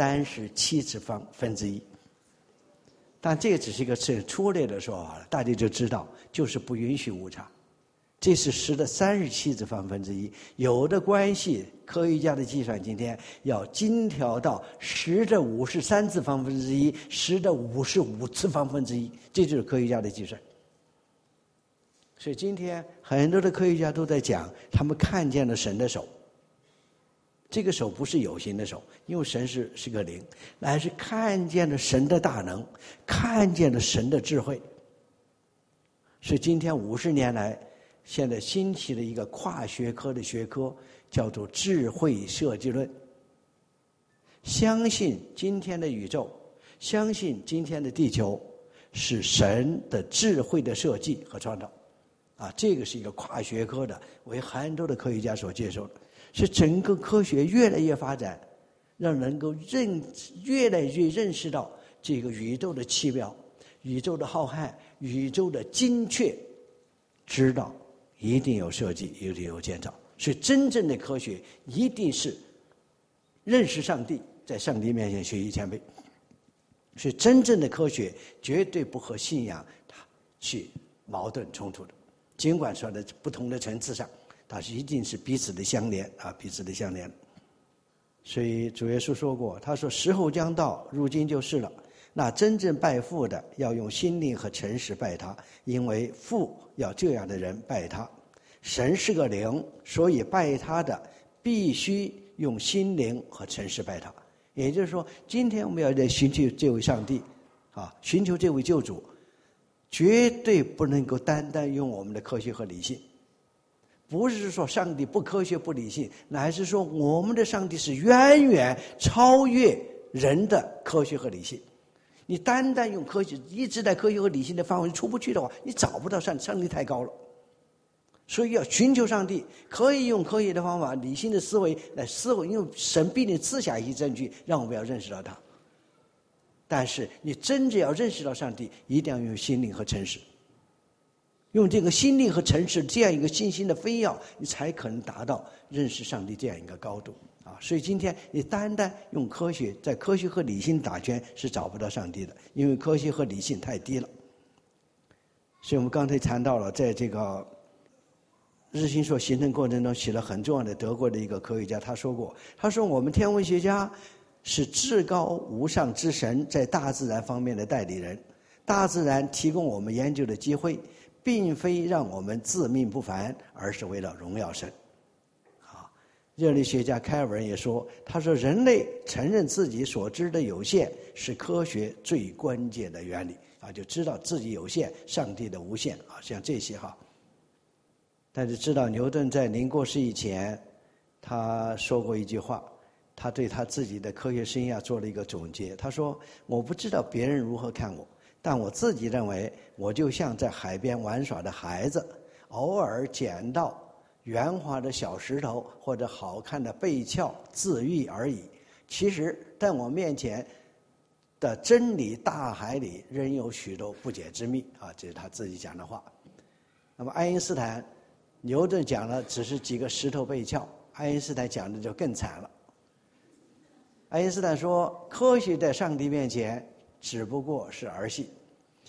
37次方分之一。但这个只是一个粗略的说法了，大家就知道，就是不允许误差。这是10的37次方分之一，有的关系科学家的计算今天要精调到10的53次方分之一，10的55次方分之一，这就是科学家的计算。所以今天很多的科学家都在讲，他们看见了神的手。这个手不是有形的手，因为神是个灵，乃是看见了神的大能，看见了神的智慧。所以今天50年来，现在兴起了一个跨学科的学科，叫做智慧设计论。相信今天的宇宙，相信今天的地球是神的智慧的设计和创造。这个是一个跨学科的，为很多的科学家所接受的。是整个科学越来越发展，让人能够越来越认识到这个宇宙的奇妙、宇宙的浩瀚、宇宙的精确，知道一定有设计，一定有建造。所以真正的科学一定是认识上帝，在上帝面前学习谦卑。所以真正的科学绝对不和信仰去矛盾冲突的，尽管说在不同的层次上，它是一定是彼此的相连彼此的相连。所以主耶稣说过，他说时候将到，如今就是了。那真正拜父的要用心灵和诚实拜他，因为父要这样的人拜他。神是个灵，所以拜他的必须用心灵和诚实拜他。也就是说，今天我们要来寻求这位上帝寻求这位救主，绝对不能够单单用我们的科学和理性。不是说上帝不科学不理性，乃是说我们的上帝是远远超越人的科学和理性。你单单用科学，一直在科学和理性的范围出不去的话，你找不到上帝，上帝太高了。所以要寻求上帝，可以用科学的方法、理性的思维来思维，因为神必定赐下一些证据，让我们要认识到他。但是你真正要认识到上帝，一定要用心灵和诚实。用这个心灵和诚实这样一个信心的飞跃，你才可能达到认识上帝这样一个高度所以今天你单单用科学，在科学和理性打圈是找不到上帝的，因为科学和理性太低了。所以我们刚才谈到了，在这个日心说形成过程中起了很重要的德国的一个科学家，他说过，他说我们天文学家是至高无上之神在大自然方面的代理人，大自然提供我们研究的机会，并非让我们自命不凡，而是为了荣耀神。热力学家开尔文也说，他说人类承认自己所知的有限是科学最关键的原理就知道自己有限，上帝的无限像这些但是知道牛顿在临过世以前，他说过一句话，他对他自己的科学生涯做了一个总结。他说，我不知道别人如何看我，但我自己认为我就像在海边玩耍的孩子，偶尔捡到圆滑的小石头或者好看的贝壳自娱而已。其实在我面前的真理大海里仍有许多不解之谜这是他自己讲的话。那么爱因斯坦，牛顿讲了只是几个石头贝壳，爱因斯坦讲的就更惨了。爱因斯坦说，科学在上帝面前只不过是儿戏。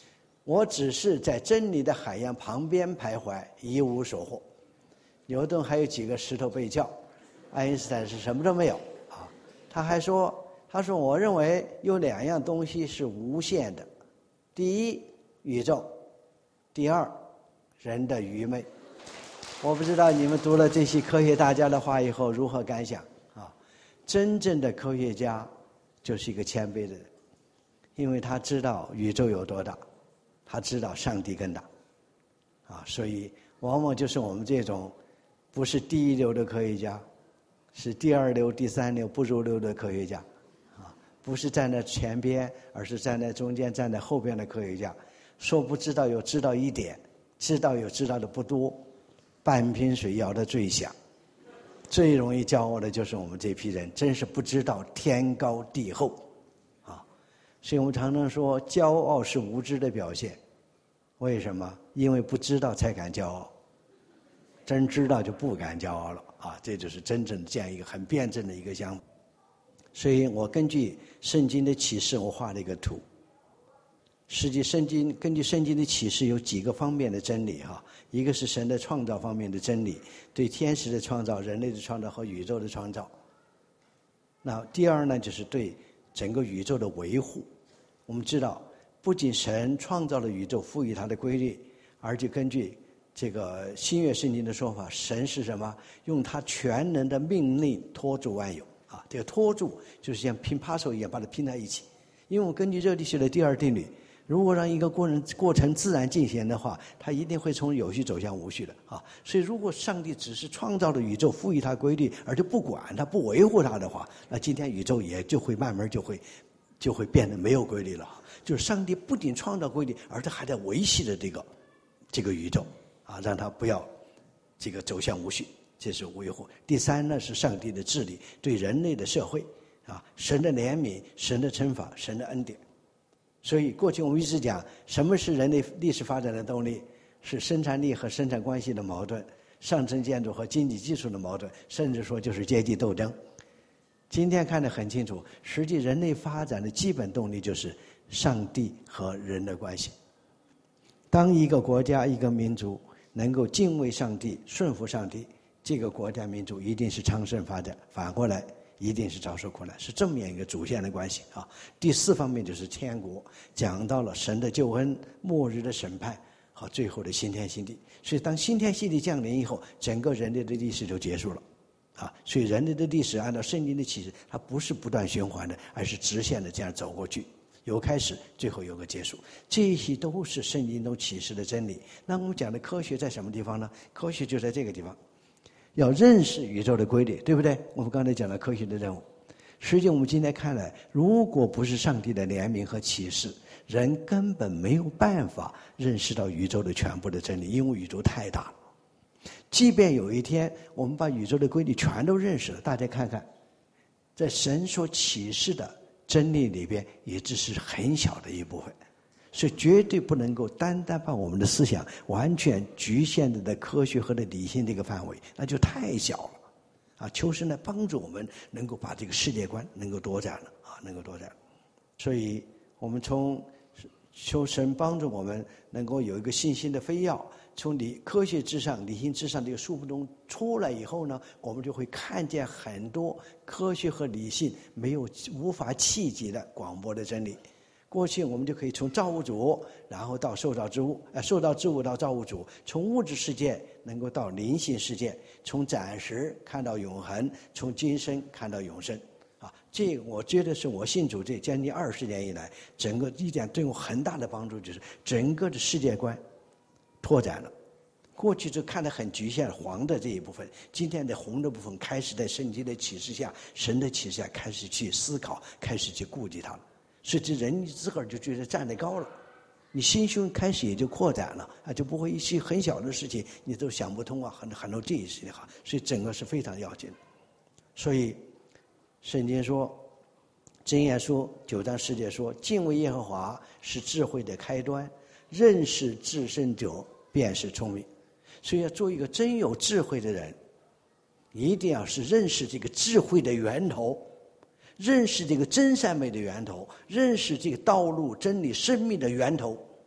我只是在真理的海洋旁边徘徊，一无所获。牛顿还有几个石头被叫，爱因斯坦是什么都没有啊。他还说，我认为有2样东西是无限的，第一，宇宙；第二，人的愚昧。我不知道你们读了这些科学大家的话以后如何感想啊？真正的科学家就是一个谦卑的人，因为他知道宇宙有多大，他知道上帝更大啊，所以往往就是我们这种不是第一流的科学家，是第2流、第3流不入流的科学家啊，不是站在前边，而是站在中间、站在后边的科学家。说不知道有知道一点，知道有知道的不多，半瓶水舀得最响。最容易骄傲的就是我们这批人，真是不知道天高地厚啊！所以我们常常说，骄傲是无知的表现。为什么？因为不知道才敢骄傲，真知道就不敢骄傲了啊！这就是真正的这样一个很辩证的一个想法。所以我根据圣经的启示，我画了一个图。实际根据圣经的启示有几个方面的真理哈，一个是神的创造方面的真理，对天使的创造、人类的创造和宇宙的创造。那第二呢，就是对整个宇宙的维护。我们知道，不仅神创造了宇宙，赋予它的规律，而且根据这个新约圣经的说法，神是什么？用他全能的命令托住万有啊！这个托住就是像拼puzzle一样，把它拼在一起。因为我们根据热力学的第2定律。如果让一个过程自然进行的话，它一定会从有序走向无序的啊。所以，如果上帝只是创造了宇宙，赋予它规律，而且不管它、不维护它的话，那今天宇宙也就会慢慢就会变得没有规律了。就是上帝不仅创造规律，而且还在维系着这个宇宙啊，让它不要这个走向无序，这是维护。第3呢，是上帝的治理，对人类的社会啊，神的怜悯、神的惩罚、神的恩典。所以过去我们一直讲，什么是人类历史发展的动力？是生产力和生产关系的矛盾，上层建筑和经济技术的矛盾，甚至说就是阶级斗争。今天看得很清楚，实际人类发展的基本动力就是上帝和人的关系。当一个国家、一个民族能够敬畏上帝、顺服上帝，这个国家民族一定是昌盛发展。反过来一定是遭受苦难，是这么样一个主线的关系啊。第4方面就是天国，讲到了神的救恩、末日的审判和最后的新天新地。所以当新天新地降临以后，整个人类的历史就结束了啊。所以人类的历史按照圣经的启示，它不是不断循环的，而是直线的这样走过去，有开始，最后有个结束。这些都是圣经中启示的真理。那我们讲的科学在什么地方呢？科学就在这个地方。要认识宇宙的规律，对不对？我们刚才讲了科学的任务。实际我们今天看来，如果不是上帝的怜悯和启示，人根本没有办法认识到宇宙的全部的真理，因为宇宙太大了。即便有一天我们把宇宙的规律全都认识了，大家看看，在神所启示的真理里边，也只是很小的一部分。所以绝对不能够单单把我们的思想完全局限在科学和的理性这个范围，那就太小了啊！求神来帮助我们能够把这个世界观能够拓展了啊，能够拓展。所以我们求神帮助我们能够有一个信心的飞跃，从科学至上、理性至上这个束缚中出来以后呢，我们就会看见很多科学和理性无法企及的广博的真理。过去我们就可以从造物主，然后到受造之物，受造之物到造物主，从物质世界能够到灵性世界，从暂时看到永恒，从今生看到永生。啊，这个我觉得是我信主这将近20年以来，整个一点对我很大的帮助，就是整个的世界观拓展了。过去就看得很局限，黄的这一部分，今天的红的部分开始在圣经的启示下、神的启示下开始去思考，开始去顾及它了。所以这人自个儿就觉得站得高了，你心胸开始也就扩展了啊，就不会一些很小的事情你都想不通啊，很多这些事情哈，所以整个是非常要紧的。所以圣经说，箴言书9章10节说，敬畏耶和华是智慧的开端，认识至圣者便是聪明。所以要做一个真有智慧的人，一定要是认识这个智慧的源头，认识这个真善美的源头，认识这个道路真理生命的源头，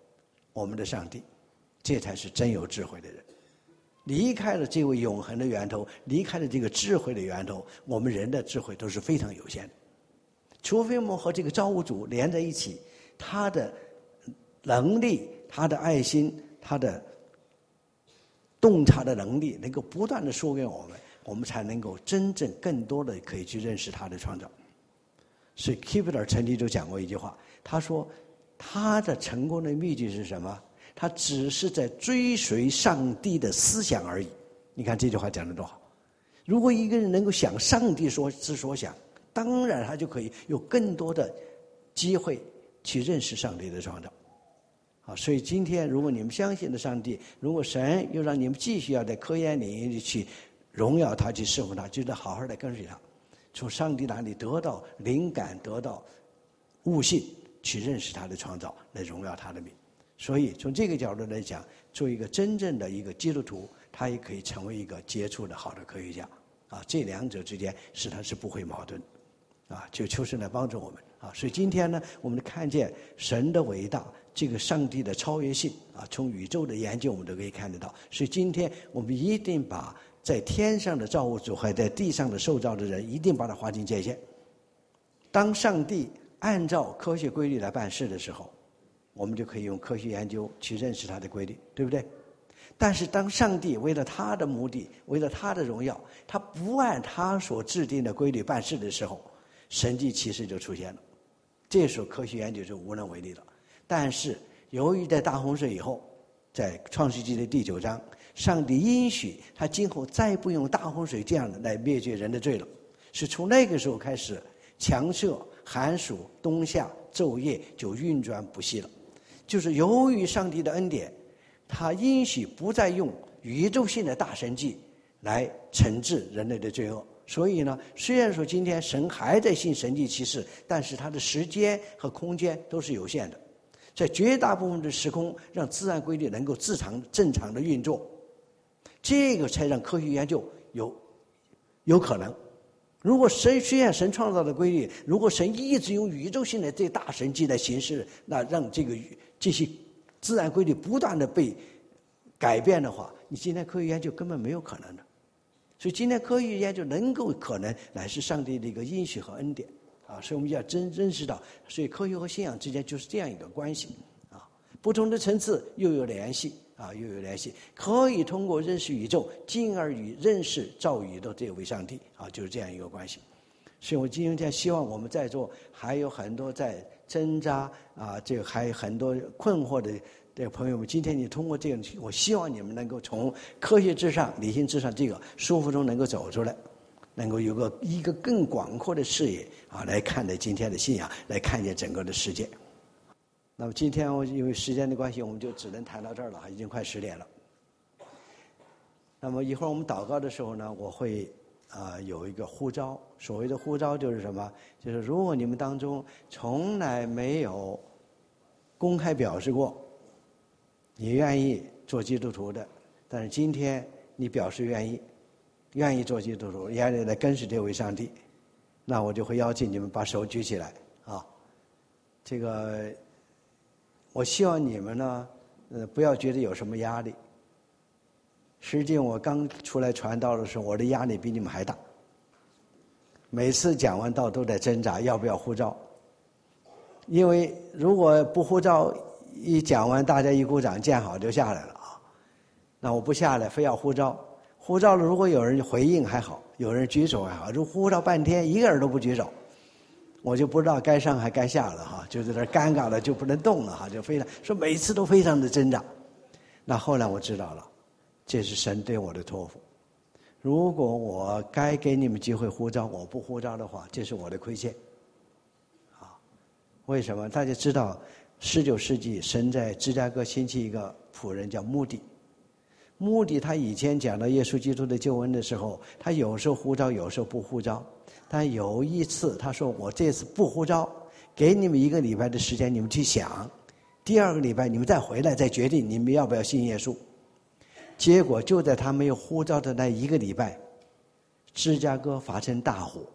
我们的上帝，这才是真有智慧的人。离开了这位永恒的源头，离开了这个智慧的源头，我们人的智慧都是非常有限的。除非我们和这个造物主连在一起，他的能力、他的爱心、他的洞察的能力能够不断的输给我们，我们才能够真正更多的可以去认识他的创造。所以 Kepler 曾经就讲过一句话，他说他的成功的秘诀是什么？他只是在追随上帝的思想而已。你看这句话讲得多好！如果一个人能够想上帝之所想，当然他就可以有更多的机会去认识上帝的创造。啊，所以今天如果你们相信了上帝，如果神又让你们继续要在科研领域里去荣耀他、去侍奉他，就得好好的跟随他，从上帝那里得到灵感、得到悟性，去认识他的创造，来荣耀他的名。所以从这个角度来讲，做一个真正的一个基督徒，他也可以成为一个杰出的好的科学家。啊，这两者之间实际上是不会矛盾的。啊，求神来帮助我们。啊，所以今天呢，我们看见神的伟大，这个上帝的超越性。啊，从宇宙的研究我们都可以看得到。所以今天我们一定把在天上的造物主和在地上的受造的人，一定把它划清界限。当上帝按照科学规律来办事的时候，我们就可以用科学研究去认识他的规律，对不对？但是当上帝为了他的目的，为了他的荣耀，他不按他所制定的规律办事的时候，神迹奇事就出现了。这时候科学研究就无能为力了。但是由于在大洪水以后，在创世纪的第9章，上帝应许他今后再不用大洪水这样的来灭绝人的罪了。是从那个时候开始，强摄、寒暑、冬夏、昼夜就运转不息了。就是由于上帝的恩典，他应许不再用宇宙性的大神迹来惩治人类的罪恶。所以呢，虽然说今天神还在行神迹奇事，但是他的时间和空间都是有限的，在绝大部分的时空让自然规律能够正常的运作，这个才让科学研究有可能。如果虽然神创造的规律，如果神一直用宇宙性的这大神迹来行事，那让这些自然规律不断的被改变的话，你今天科学研究根本没有可能的。所以今天科学研究能够可能，乃是上帝的一个应许和恩典啊！所以我们要真认识到，所以科学和信仰之间就是这样一个关系啊，不同的层次又有联系啊，又有联系，可以通过认识宇宙，进而与认识造宇宙这位上帝啊，就是这样一个关系。所以我今天希望我们在座还有很多在挣扎啊，这个还有很多困惑的朋友们，今天你通过这个，我希望你们能够从科学至上、理性至上这个束缚中能够走出来，能够有一个更广阔的视野啊，来看待今天的信仰，来看见整个的世界。那么今天因为时间的关系，我们就只能谈到这儿了，已经快10点了。那么一会儿我们祷告的时候呢，我会有一个呼召。所谓的呼召就是什么？就是如果你们当中从来没有公开表示过你愿意做基督徒的，但是今天你表示愿意做基督徒，愿意来跟随这位上帝，那我就会邀请你们把手举起来啊。这个我希望你们呢不要觉得有什么压力。实际我刚出来传道的时候，我的压力比你们还大，每次讲完道都在挣扎要不要呼召，因为如果不呼召，一讲完大家一鼓掌见好就下来了啊，那我不下来非要呼召了，如果有人回应还好，有人举手还好，如果呼召半天一个人都不举手，我就不知道该上还该下了哈，就在这尴尬了，就不能动了哈，就非常说每次都非常的挣扎。那后来我知道了，这是神对我的托付。如果我该给你们机会呼召，我不呼召的话，这是我的亏欠啊。为什么？大家知道19世纪神在芝加哥兴起一个仆人叫穆迪，他以前讲到耶稣基督的救恩的时候，他有时候呼召，有时候不呼召。但有一次他说，我这次不呼召，给你们1个礼拜的时间，你们去想，第2个礼拜你们再回来再决定你们要不要信耶稣。结果就在他没有呼召的那1个礼拜，芝加哥发生大火，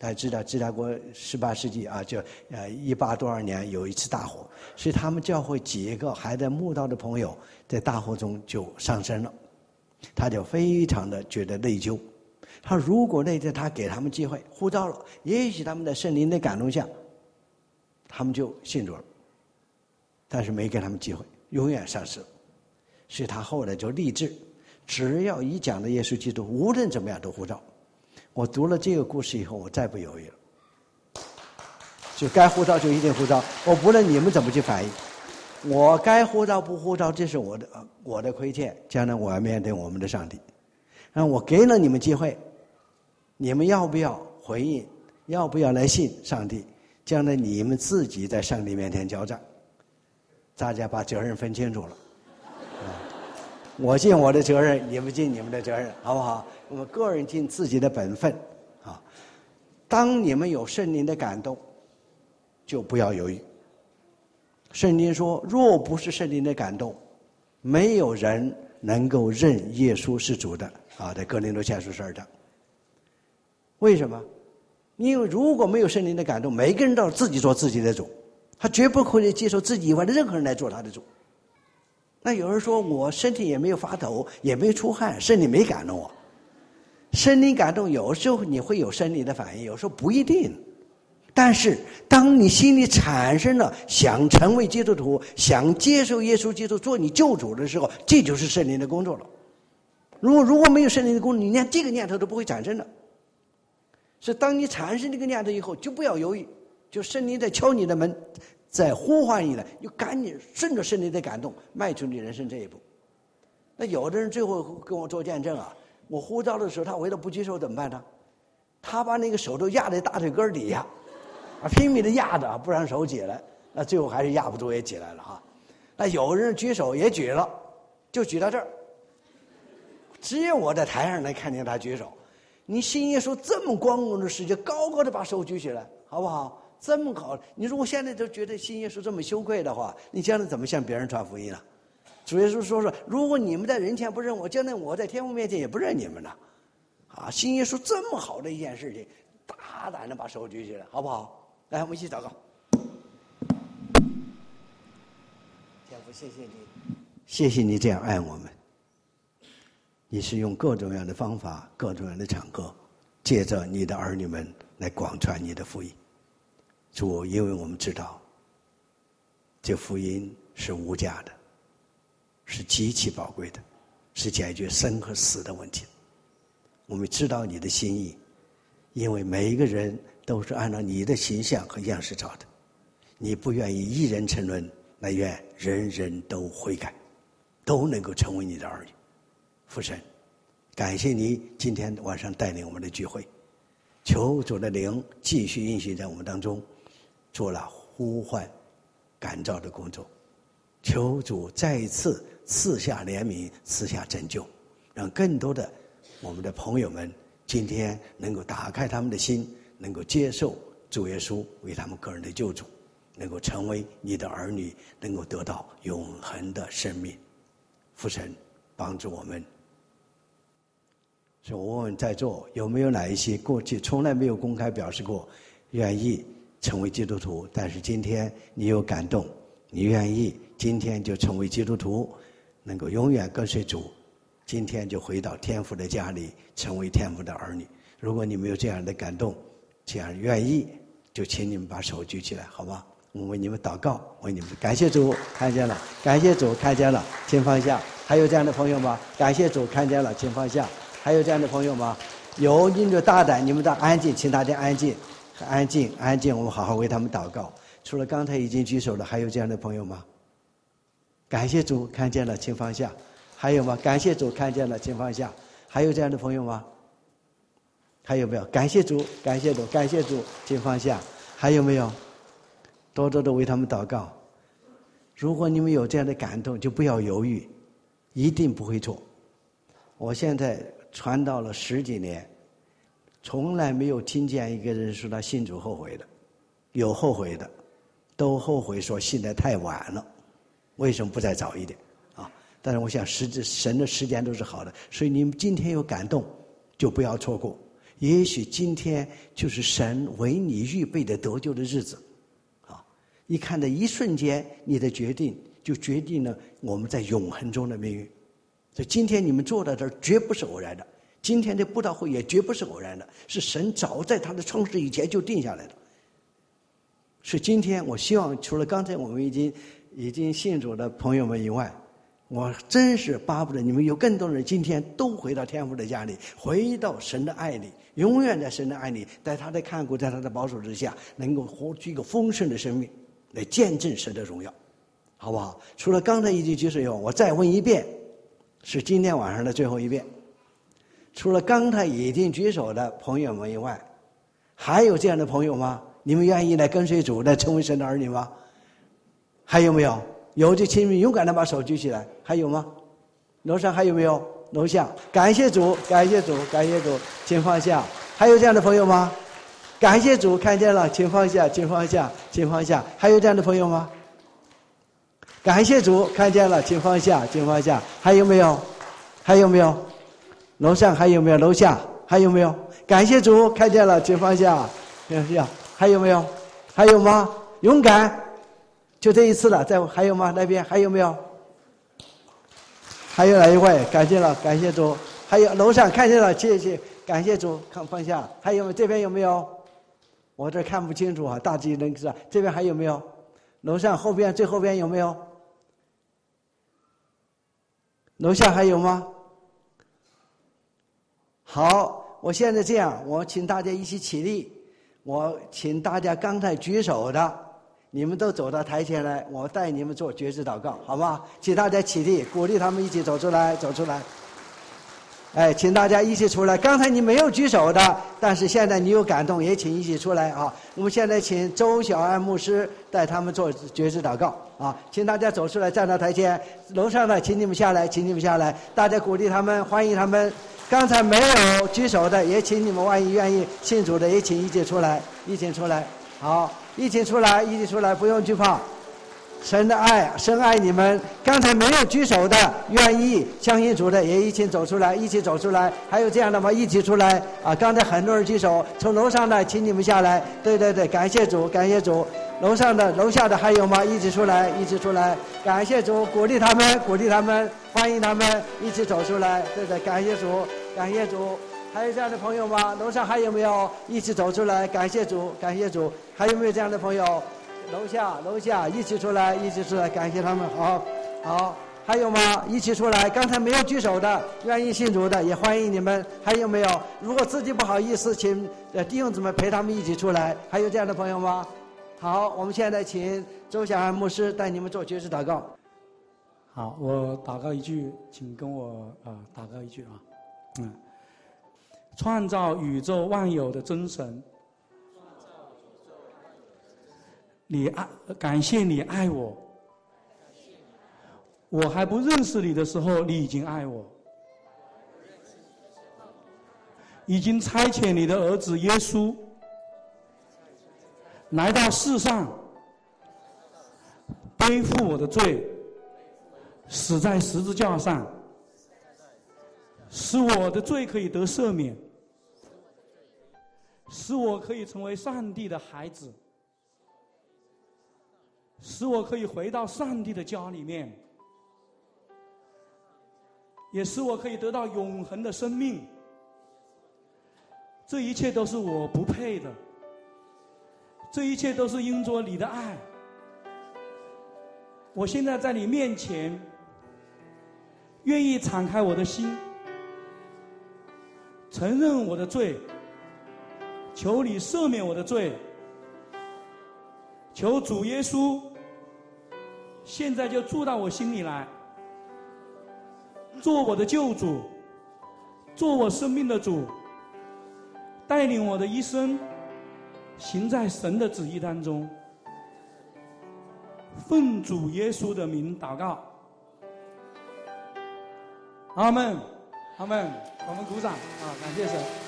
大家知道芝加哥18世纪就18多少年有一次大火，所以他们教会几个还在慕道的朋友在大火中就丧生了，他就非常的觉得内疚。他如果那天他给他们机会呼召了，也许他们在圣灵的感动下，他们就信主了，但是没给他们机会，永远丧失了。所以他后来就立志，只要一讲到耶稣基督，无论怎么样都呼召。我读了这个故事以后，我再不犹豫了，就该呼召就一定呼召，我不论你们怎么去反应，我该呼召不呼召，这是我的亏欠，将来我要面对我们的上帝。然后我给了你们机会，你们要不要回应，要不要来信上帝，将来你们自己在上帝面前交账，大家把责任分清楚了。我尽我的责任，你们尽你们的责任，好不好？我们个人尽自己的本分啊！当你们有圣灵的感动，就不要犹豫。圣经说，若不是圣灵的感动，没有人能够认耶稣是主的在哥林多前书12章。为什么？因为如果没有圣灵的感动，每个人都要自己做自己的主，他绝不会接受自己以外的任何人来做他的主。那有人说，我身体也没有发抖，也没出汗，圣灵没感动我。圣灵感动有时候你会有生理的反应，有时候不一定。但是当你心里产生了想成为基督徒，想接受耶稣基督做你救主的时候，这就是圣灵的工作了。如果没有圣灵的工作，你连这个念头都不会产生的。所以当你产生这个念头以后，就不要犹豫，就圣灵在敲你的门，在呼唤你了，就赶紧顺着圣灵的感动迈出你人生这一步。那有的人最后跟我做见证我呼召的时候，他为了不接受怎么办呢？他把那个手都压在大腿根底下拼命的压着不让手起来，那最后还是压不住也起来了那有人举手也举了，就举到这儿，只有我在台上能看见他举手。你信耶稣这么光荣的事情，高高的把手举起来，好不好？这么好，你如果现在都觉得信耶稣这么羞愧的话，你将来怎么向别人传福音呢？主耶稣说，如果你们在人前不认我，将来我在天父面前也不认你们了。信耶稣这么好的一件事情，大胆的把手举起来，好不好？来，我们一起祷告。天父，谢谢你，谢谢你这样爱我们。你是用各种各样的方法，各种各样的场合，借着你的儿女们来广传你的福音。主，因为我们知道这福音是无价的，是极其宝贵的，是解决生和死的问题。我们知道你的心意，因为每一个人都是按照你的形象和样式造的，你不愿意一人沉沦，那愿人人都悔改，都能够成为你的儿女。父神，感谢你今天晚上带领我们的聚会，求主的灵继续运行在我们当中，做了呼唤感召的工作。求主再一次赐下怜悯，赐下拯救，让更多的我们的朋友们今天能够打开他们的心，能够接受主耶稣为他们个人的救主，能够成为你的儿女，能够得到永恒的生命。父神，帮助我们。所以我问问在座有没有哪一些过去从来没有公开表示过愿意成为基督徒，但是今天你有感动，你愿意今天就成为基督徒，能够永远跟随主，今天就回到天父的家里，成为天父的儿女。如果你没有这样的感动，这样愿意，就请你们把手举起来，好吧？我们为你们祷告，为你们感谢主看见了，感谢主看见了，请放下。还有这样的朋友吗？感谢主看见了，请放下。还有这样的朋友吗？有，你就大胆，你们的安静，请大家安静，安静，安静，我们好好为他们祷告。除了刚才已经举手的，还有这样的朋友吗？感谢主看见了，请放下。还有吗？感谢主看见了，请放下。还有这样的朋友吗？还有没有？感谢主，感谢主，感谢主，请放下。还有没有？多多的为他们祷告。如果你们有这样的感动，就不要犹豫，一定不会错。我现在传道了10几年，从来没有听见一个人说他信主后悔的。有后悔的，都后悔说信得太晚了，为什么不再早一点啊？但是我想神的时间都是好的，所以你们今天有感动就不要错过， 也许今天就是神为你预备的得救的日子，啊！你看的一瞬间，你的决定就决定了我们在永恒中的命运。所以今天你们坐在这儿，绝不是偶然的。今天的布道会也绝不是偶然的，是神早在他的创世以前就定下来的。是今天，我希望除了刚才我们已经信主的朋友们以外，我真是巴不得你们有更多人今天都回到天父的家里，回到神的爱里，永远在神的爱里，在他的看顾，在他的保守之下，能够活出一个丰盛的生命，来见证神的荣耀，好不好？除了刚才已经举手以后，我再问一遍，是今天晚上的最后一遍。除了刚才已经举手的朋友们以外，还有这样的朋友吗？你们愿意来跟随主，来成为神的儿女吗？还有没有？有就请你勇敢的把手举起来。还有吗？楼上还有没有？楼下，感谢主，感谢主，感谢主，请放下。还有这样的朋友吗？感谢主，看见了，请放下，请放下，请放下。还有这样的朋友吗？感谢主，看见了，请放下，请放下。还有没有？还有没有？楼上还有没有？楼下还有没有？感谢主，看见了，请放下，放下。还有没有？还有吗？勇敢，就这一次了。还有吗？那边还有没有？还有哪一位？感谢了，感谢主。还有楼上看见了，谢谢，感谢主，放下。还有这边有没有？我这看不清楚啊，大体能知道。这边还有没有？楼上后边最后边有没有？楼下还有吗？好，我现在这样，我请大家一起起立。我请大家刚才举手的，你们都走到台前来，我带你们做决志祷告，好吗？请大家起立，鼓励他们一起走出来，走出来。哎，请大家一起出来。刚才你没有举手的，但是现在你有感动，也请一起出来啊！我们现在请周小安牧师带他们做决志祷告啊！请大家走出来，站到台前。楼上的，请你们下来，请你们下来。大家鼓励他们，欢迎他们。刚才没有举手的，也请你们万一愿意信主的，也请一起出来，一起出来。好，一起出来，一起出来，不用惧怕。神的爱，深爱你们。刚才没有举手的，愿意相信主的，也一起走出来，一起走出来。还有这样的吗？一起出来啊！刚才很多人举手，从楼上的，请你们下来。对对对，感谢主，感谢主。楼上的、楼下的还有吗？一起出来，一起出来。感谢主，鼓励他们，鼓励他们，欢迎他们一起走出来。对对，感谢主，感谢主。还有这样的朋友吗？楼上还有没有？一起走出来，感谢主，感谢主。还有没有这样的朋友？楼下一起出来，一起出来，感谢他们。好，还有吗？一起出来。刚才没有举手的，愿意信主的，也欢迎你们。还有没有？如果自己不好意思，请弟兄姊妹陪他们一起出来。还有这样的朋友吗？好，我们现在请周小安牧师带你们做决志祷告。 好，我祷告一句，请跟我祷告一句啊。创造宇宙万有的真神，感谢你爱我。我还不认识你的时候，你已经爱我，已经差遣你的儿子耶稣来到世上，背负我的罪，死在十字架上，使我的罪可以得赦免，使我可以成为上帝的孩子，使我可以回到上帝的家里面，也使我可以得到永恒的生命。这一切都是我不配的，这一切都是因着你的爱。我现在在你面前，愿意敞开我的心，承认我的罪，求你赦免我的罪，求主耶稣现在就住到我心里来，做我的救主，做我生命的主，带领我的一生行在神的旨意当中。奉主耶稣的名祷告，阿们，阿们。我们鼓掌啊，感谢神。